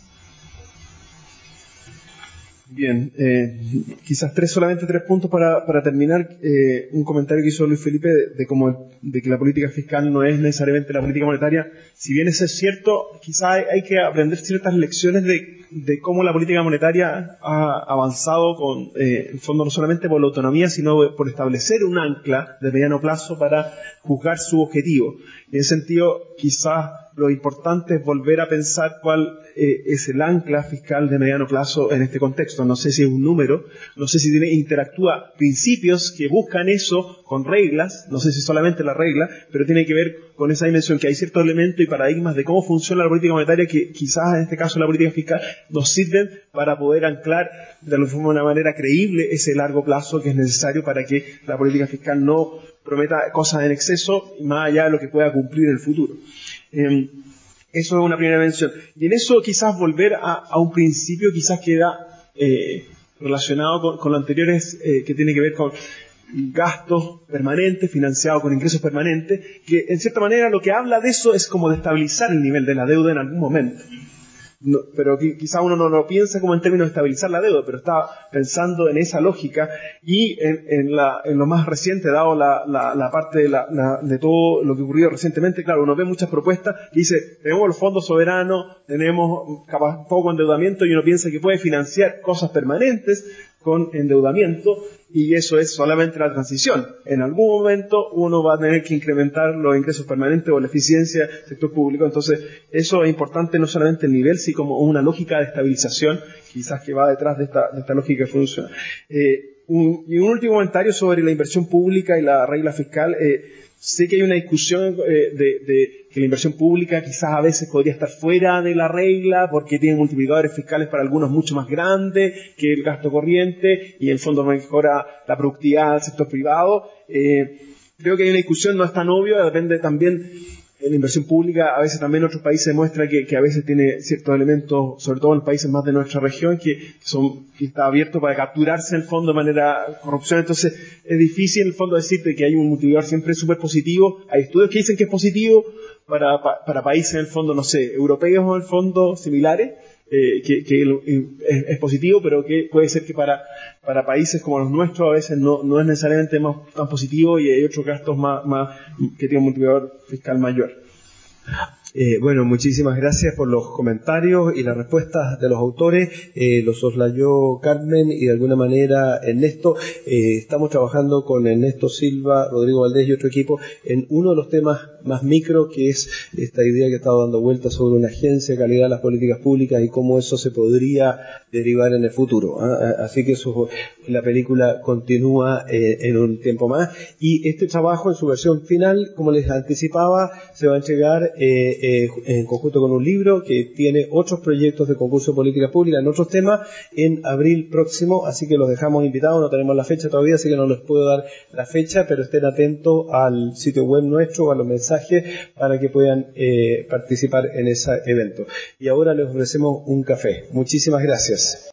Bien, eh, quizás tres, solamente tres puntos para, para terminar. Eh, un comentario que hizo Luis Felipe de, de, como, de que la política fiscal no es necesariamente la política monetaria. Si bien eso es cierto, quizás hay, hay que aprender ciertas lecciones de, de cómo la política monetaria ha avanzado con, eh, en fondo, no solamente por la autonomía, sino por establecer un ancla de mediano plazo para juzgar su objetivo. En ese sentido, quizás lo importante es volver a pensar cuál eh, es el ancla fiscal de mediano plazo en este contexto. No sé si es un número, no sé si tiene, interactúa principios que buscan eso con reglas, no sé si solamente la regla, pero tiene que ver con esa dimensión que hay ciertos elementos y paradigmas de cómo funciona la política monetaria que quizás en este caso la política fiscal nos sirven para poder anclar de alguna manera creíble ese largo plazo que es necesario para que la política fiscal no prometa cosas en exceso y más allá de lo que pueda cumplir en el futuro. Eh, eso es una primera mención. Y en eso quizás volver a, a un principio quizás queda eh, relacionado con, con lo anteriores, eh, que tiene que ver con gastos permanentes, financiados con ingresos permanentes, que en cierta manera lo que habla de eso es como de estabilizar el nivel de la deuda en algún momento. No, pero quizá uno no lo piensa como en términos de estabilizar la deuda, pero está pensando en esa lógica y en, en, la, en lo más reciente, dado la, la, la parte de, la, la, de todo lo que ocurrió recientemente. Claro, uno ve muchas propuestas que dice, tenemos los fondos soberanos, tenemos capaz poco endeudamiento, y uno piensa que puede financiar cosas permanentes con endeudamiento, y eso es solamente la transición. En algún momento uno va a tener que incrementar los ingresos permanentes o la eficiencia del sector público. Entonces, eso es importante, no solamente el nivel, sino como una lógica de estabilización, quizás que va detrás de esta, de esta lógica que funciona. Eh, un, y un último comentario sobre la inversión pública y la regla fiscal. Eh, sé que hay una discusión eh, de, de que la inversión pública quizás a veces podría estar fuera de la regla porque tiene multiplicadores fiscales para algunos mucho más grandes que el gasto corriente, y en el fondo mejora la productividad del sector privado. Eh, creo que hay una discusión, no es tan obvio, depende también. La inversión pública a veces también en otros países demuestra que, que a veces tiene ciertos elementos, sobre todo en los países más de nuestra región, que, son, que está abierto para capturarse en el fondo de manera corrupción. Entonces es difícil en el fondo decirte que hay un multiplicador siempre súper positivo. Hay estudios que dicen que es positivo para, para, para países en el fondo, no sé, europeos en el fondo similares, eh, que, que es, es positivo, pero que puede ser que para, para países como los nuestros a veces no, no es necesariamente más, tan positivo, y hay otros gastos más, más que tienen un multiplicador fiscal mayor. Eh, bueno, muchísimas gracias por los comentarios y las respuestas de los autores. Eh, los soslayó Carmen y de alguna manera Ernesto. Eh, estamos trabajando con Ernesto Silva, Rodrigo Valdés y otro equipo en uno de los temas más micro, que es esta idea que ha estado dando vueltas sobre una agencia de calidad de las políticas públicas y cómo eso se podría derivar en el futuro. ¿eh? Así que eso, la película continúa eh, en un tiempo más, y este trabajo en su versión final, como les anticipaba, se va a entregar eh, eh, en conjunto con un libro que tiene otros proyectos de concurso de políticas públicas en otros temas en abril próximo, así que los dejamos invitados. No tenemos la fecha todavía, así que no les puedo dar la fecha, pero estén atentos al sitio web nuestro o a los mensajes para que puedan eh, participar en ese evento. Y ahora les ofrecemos un café. Muchísimas gracias.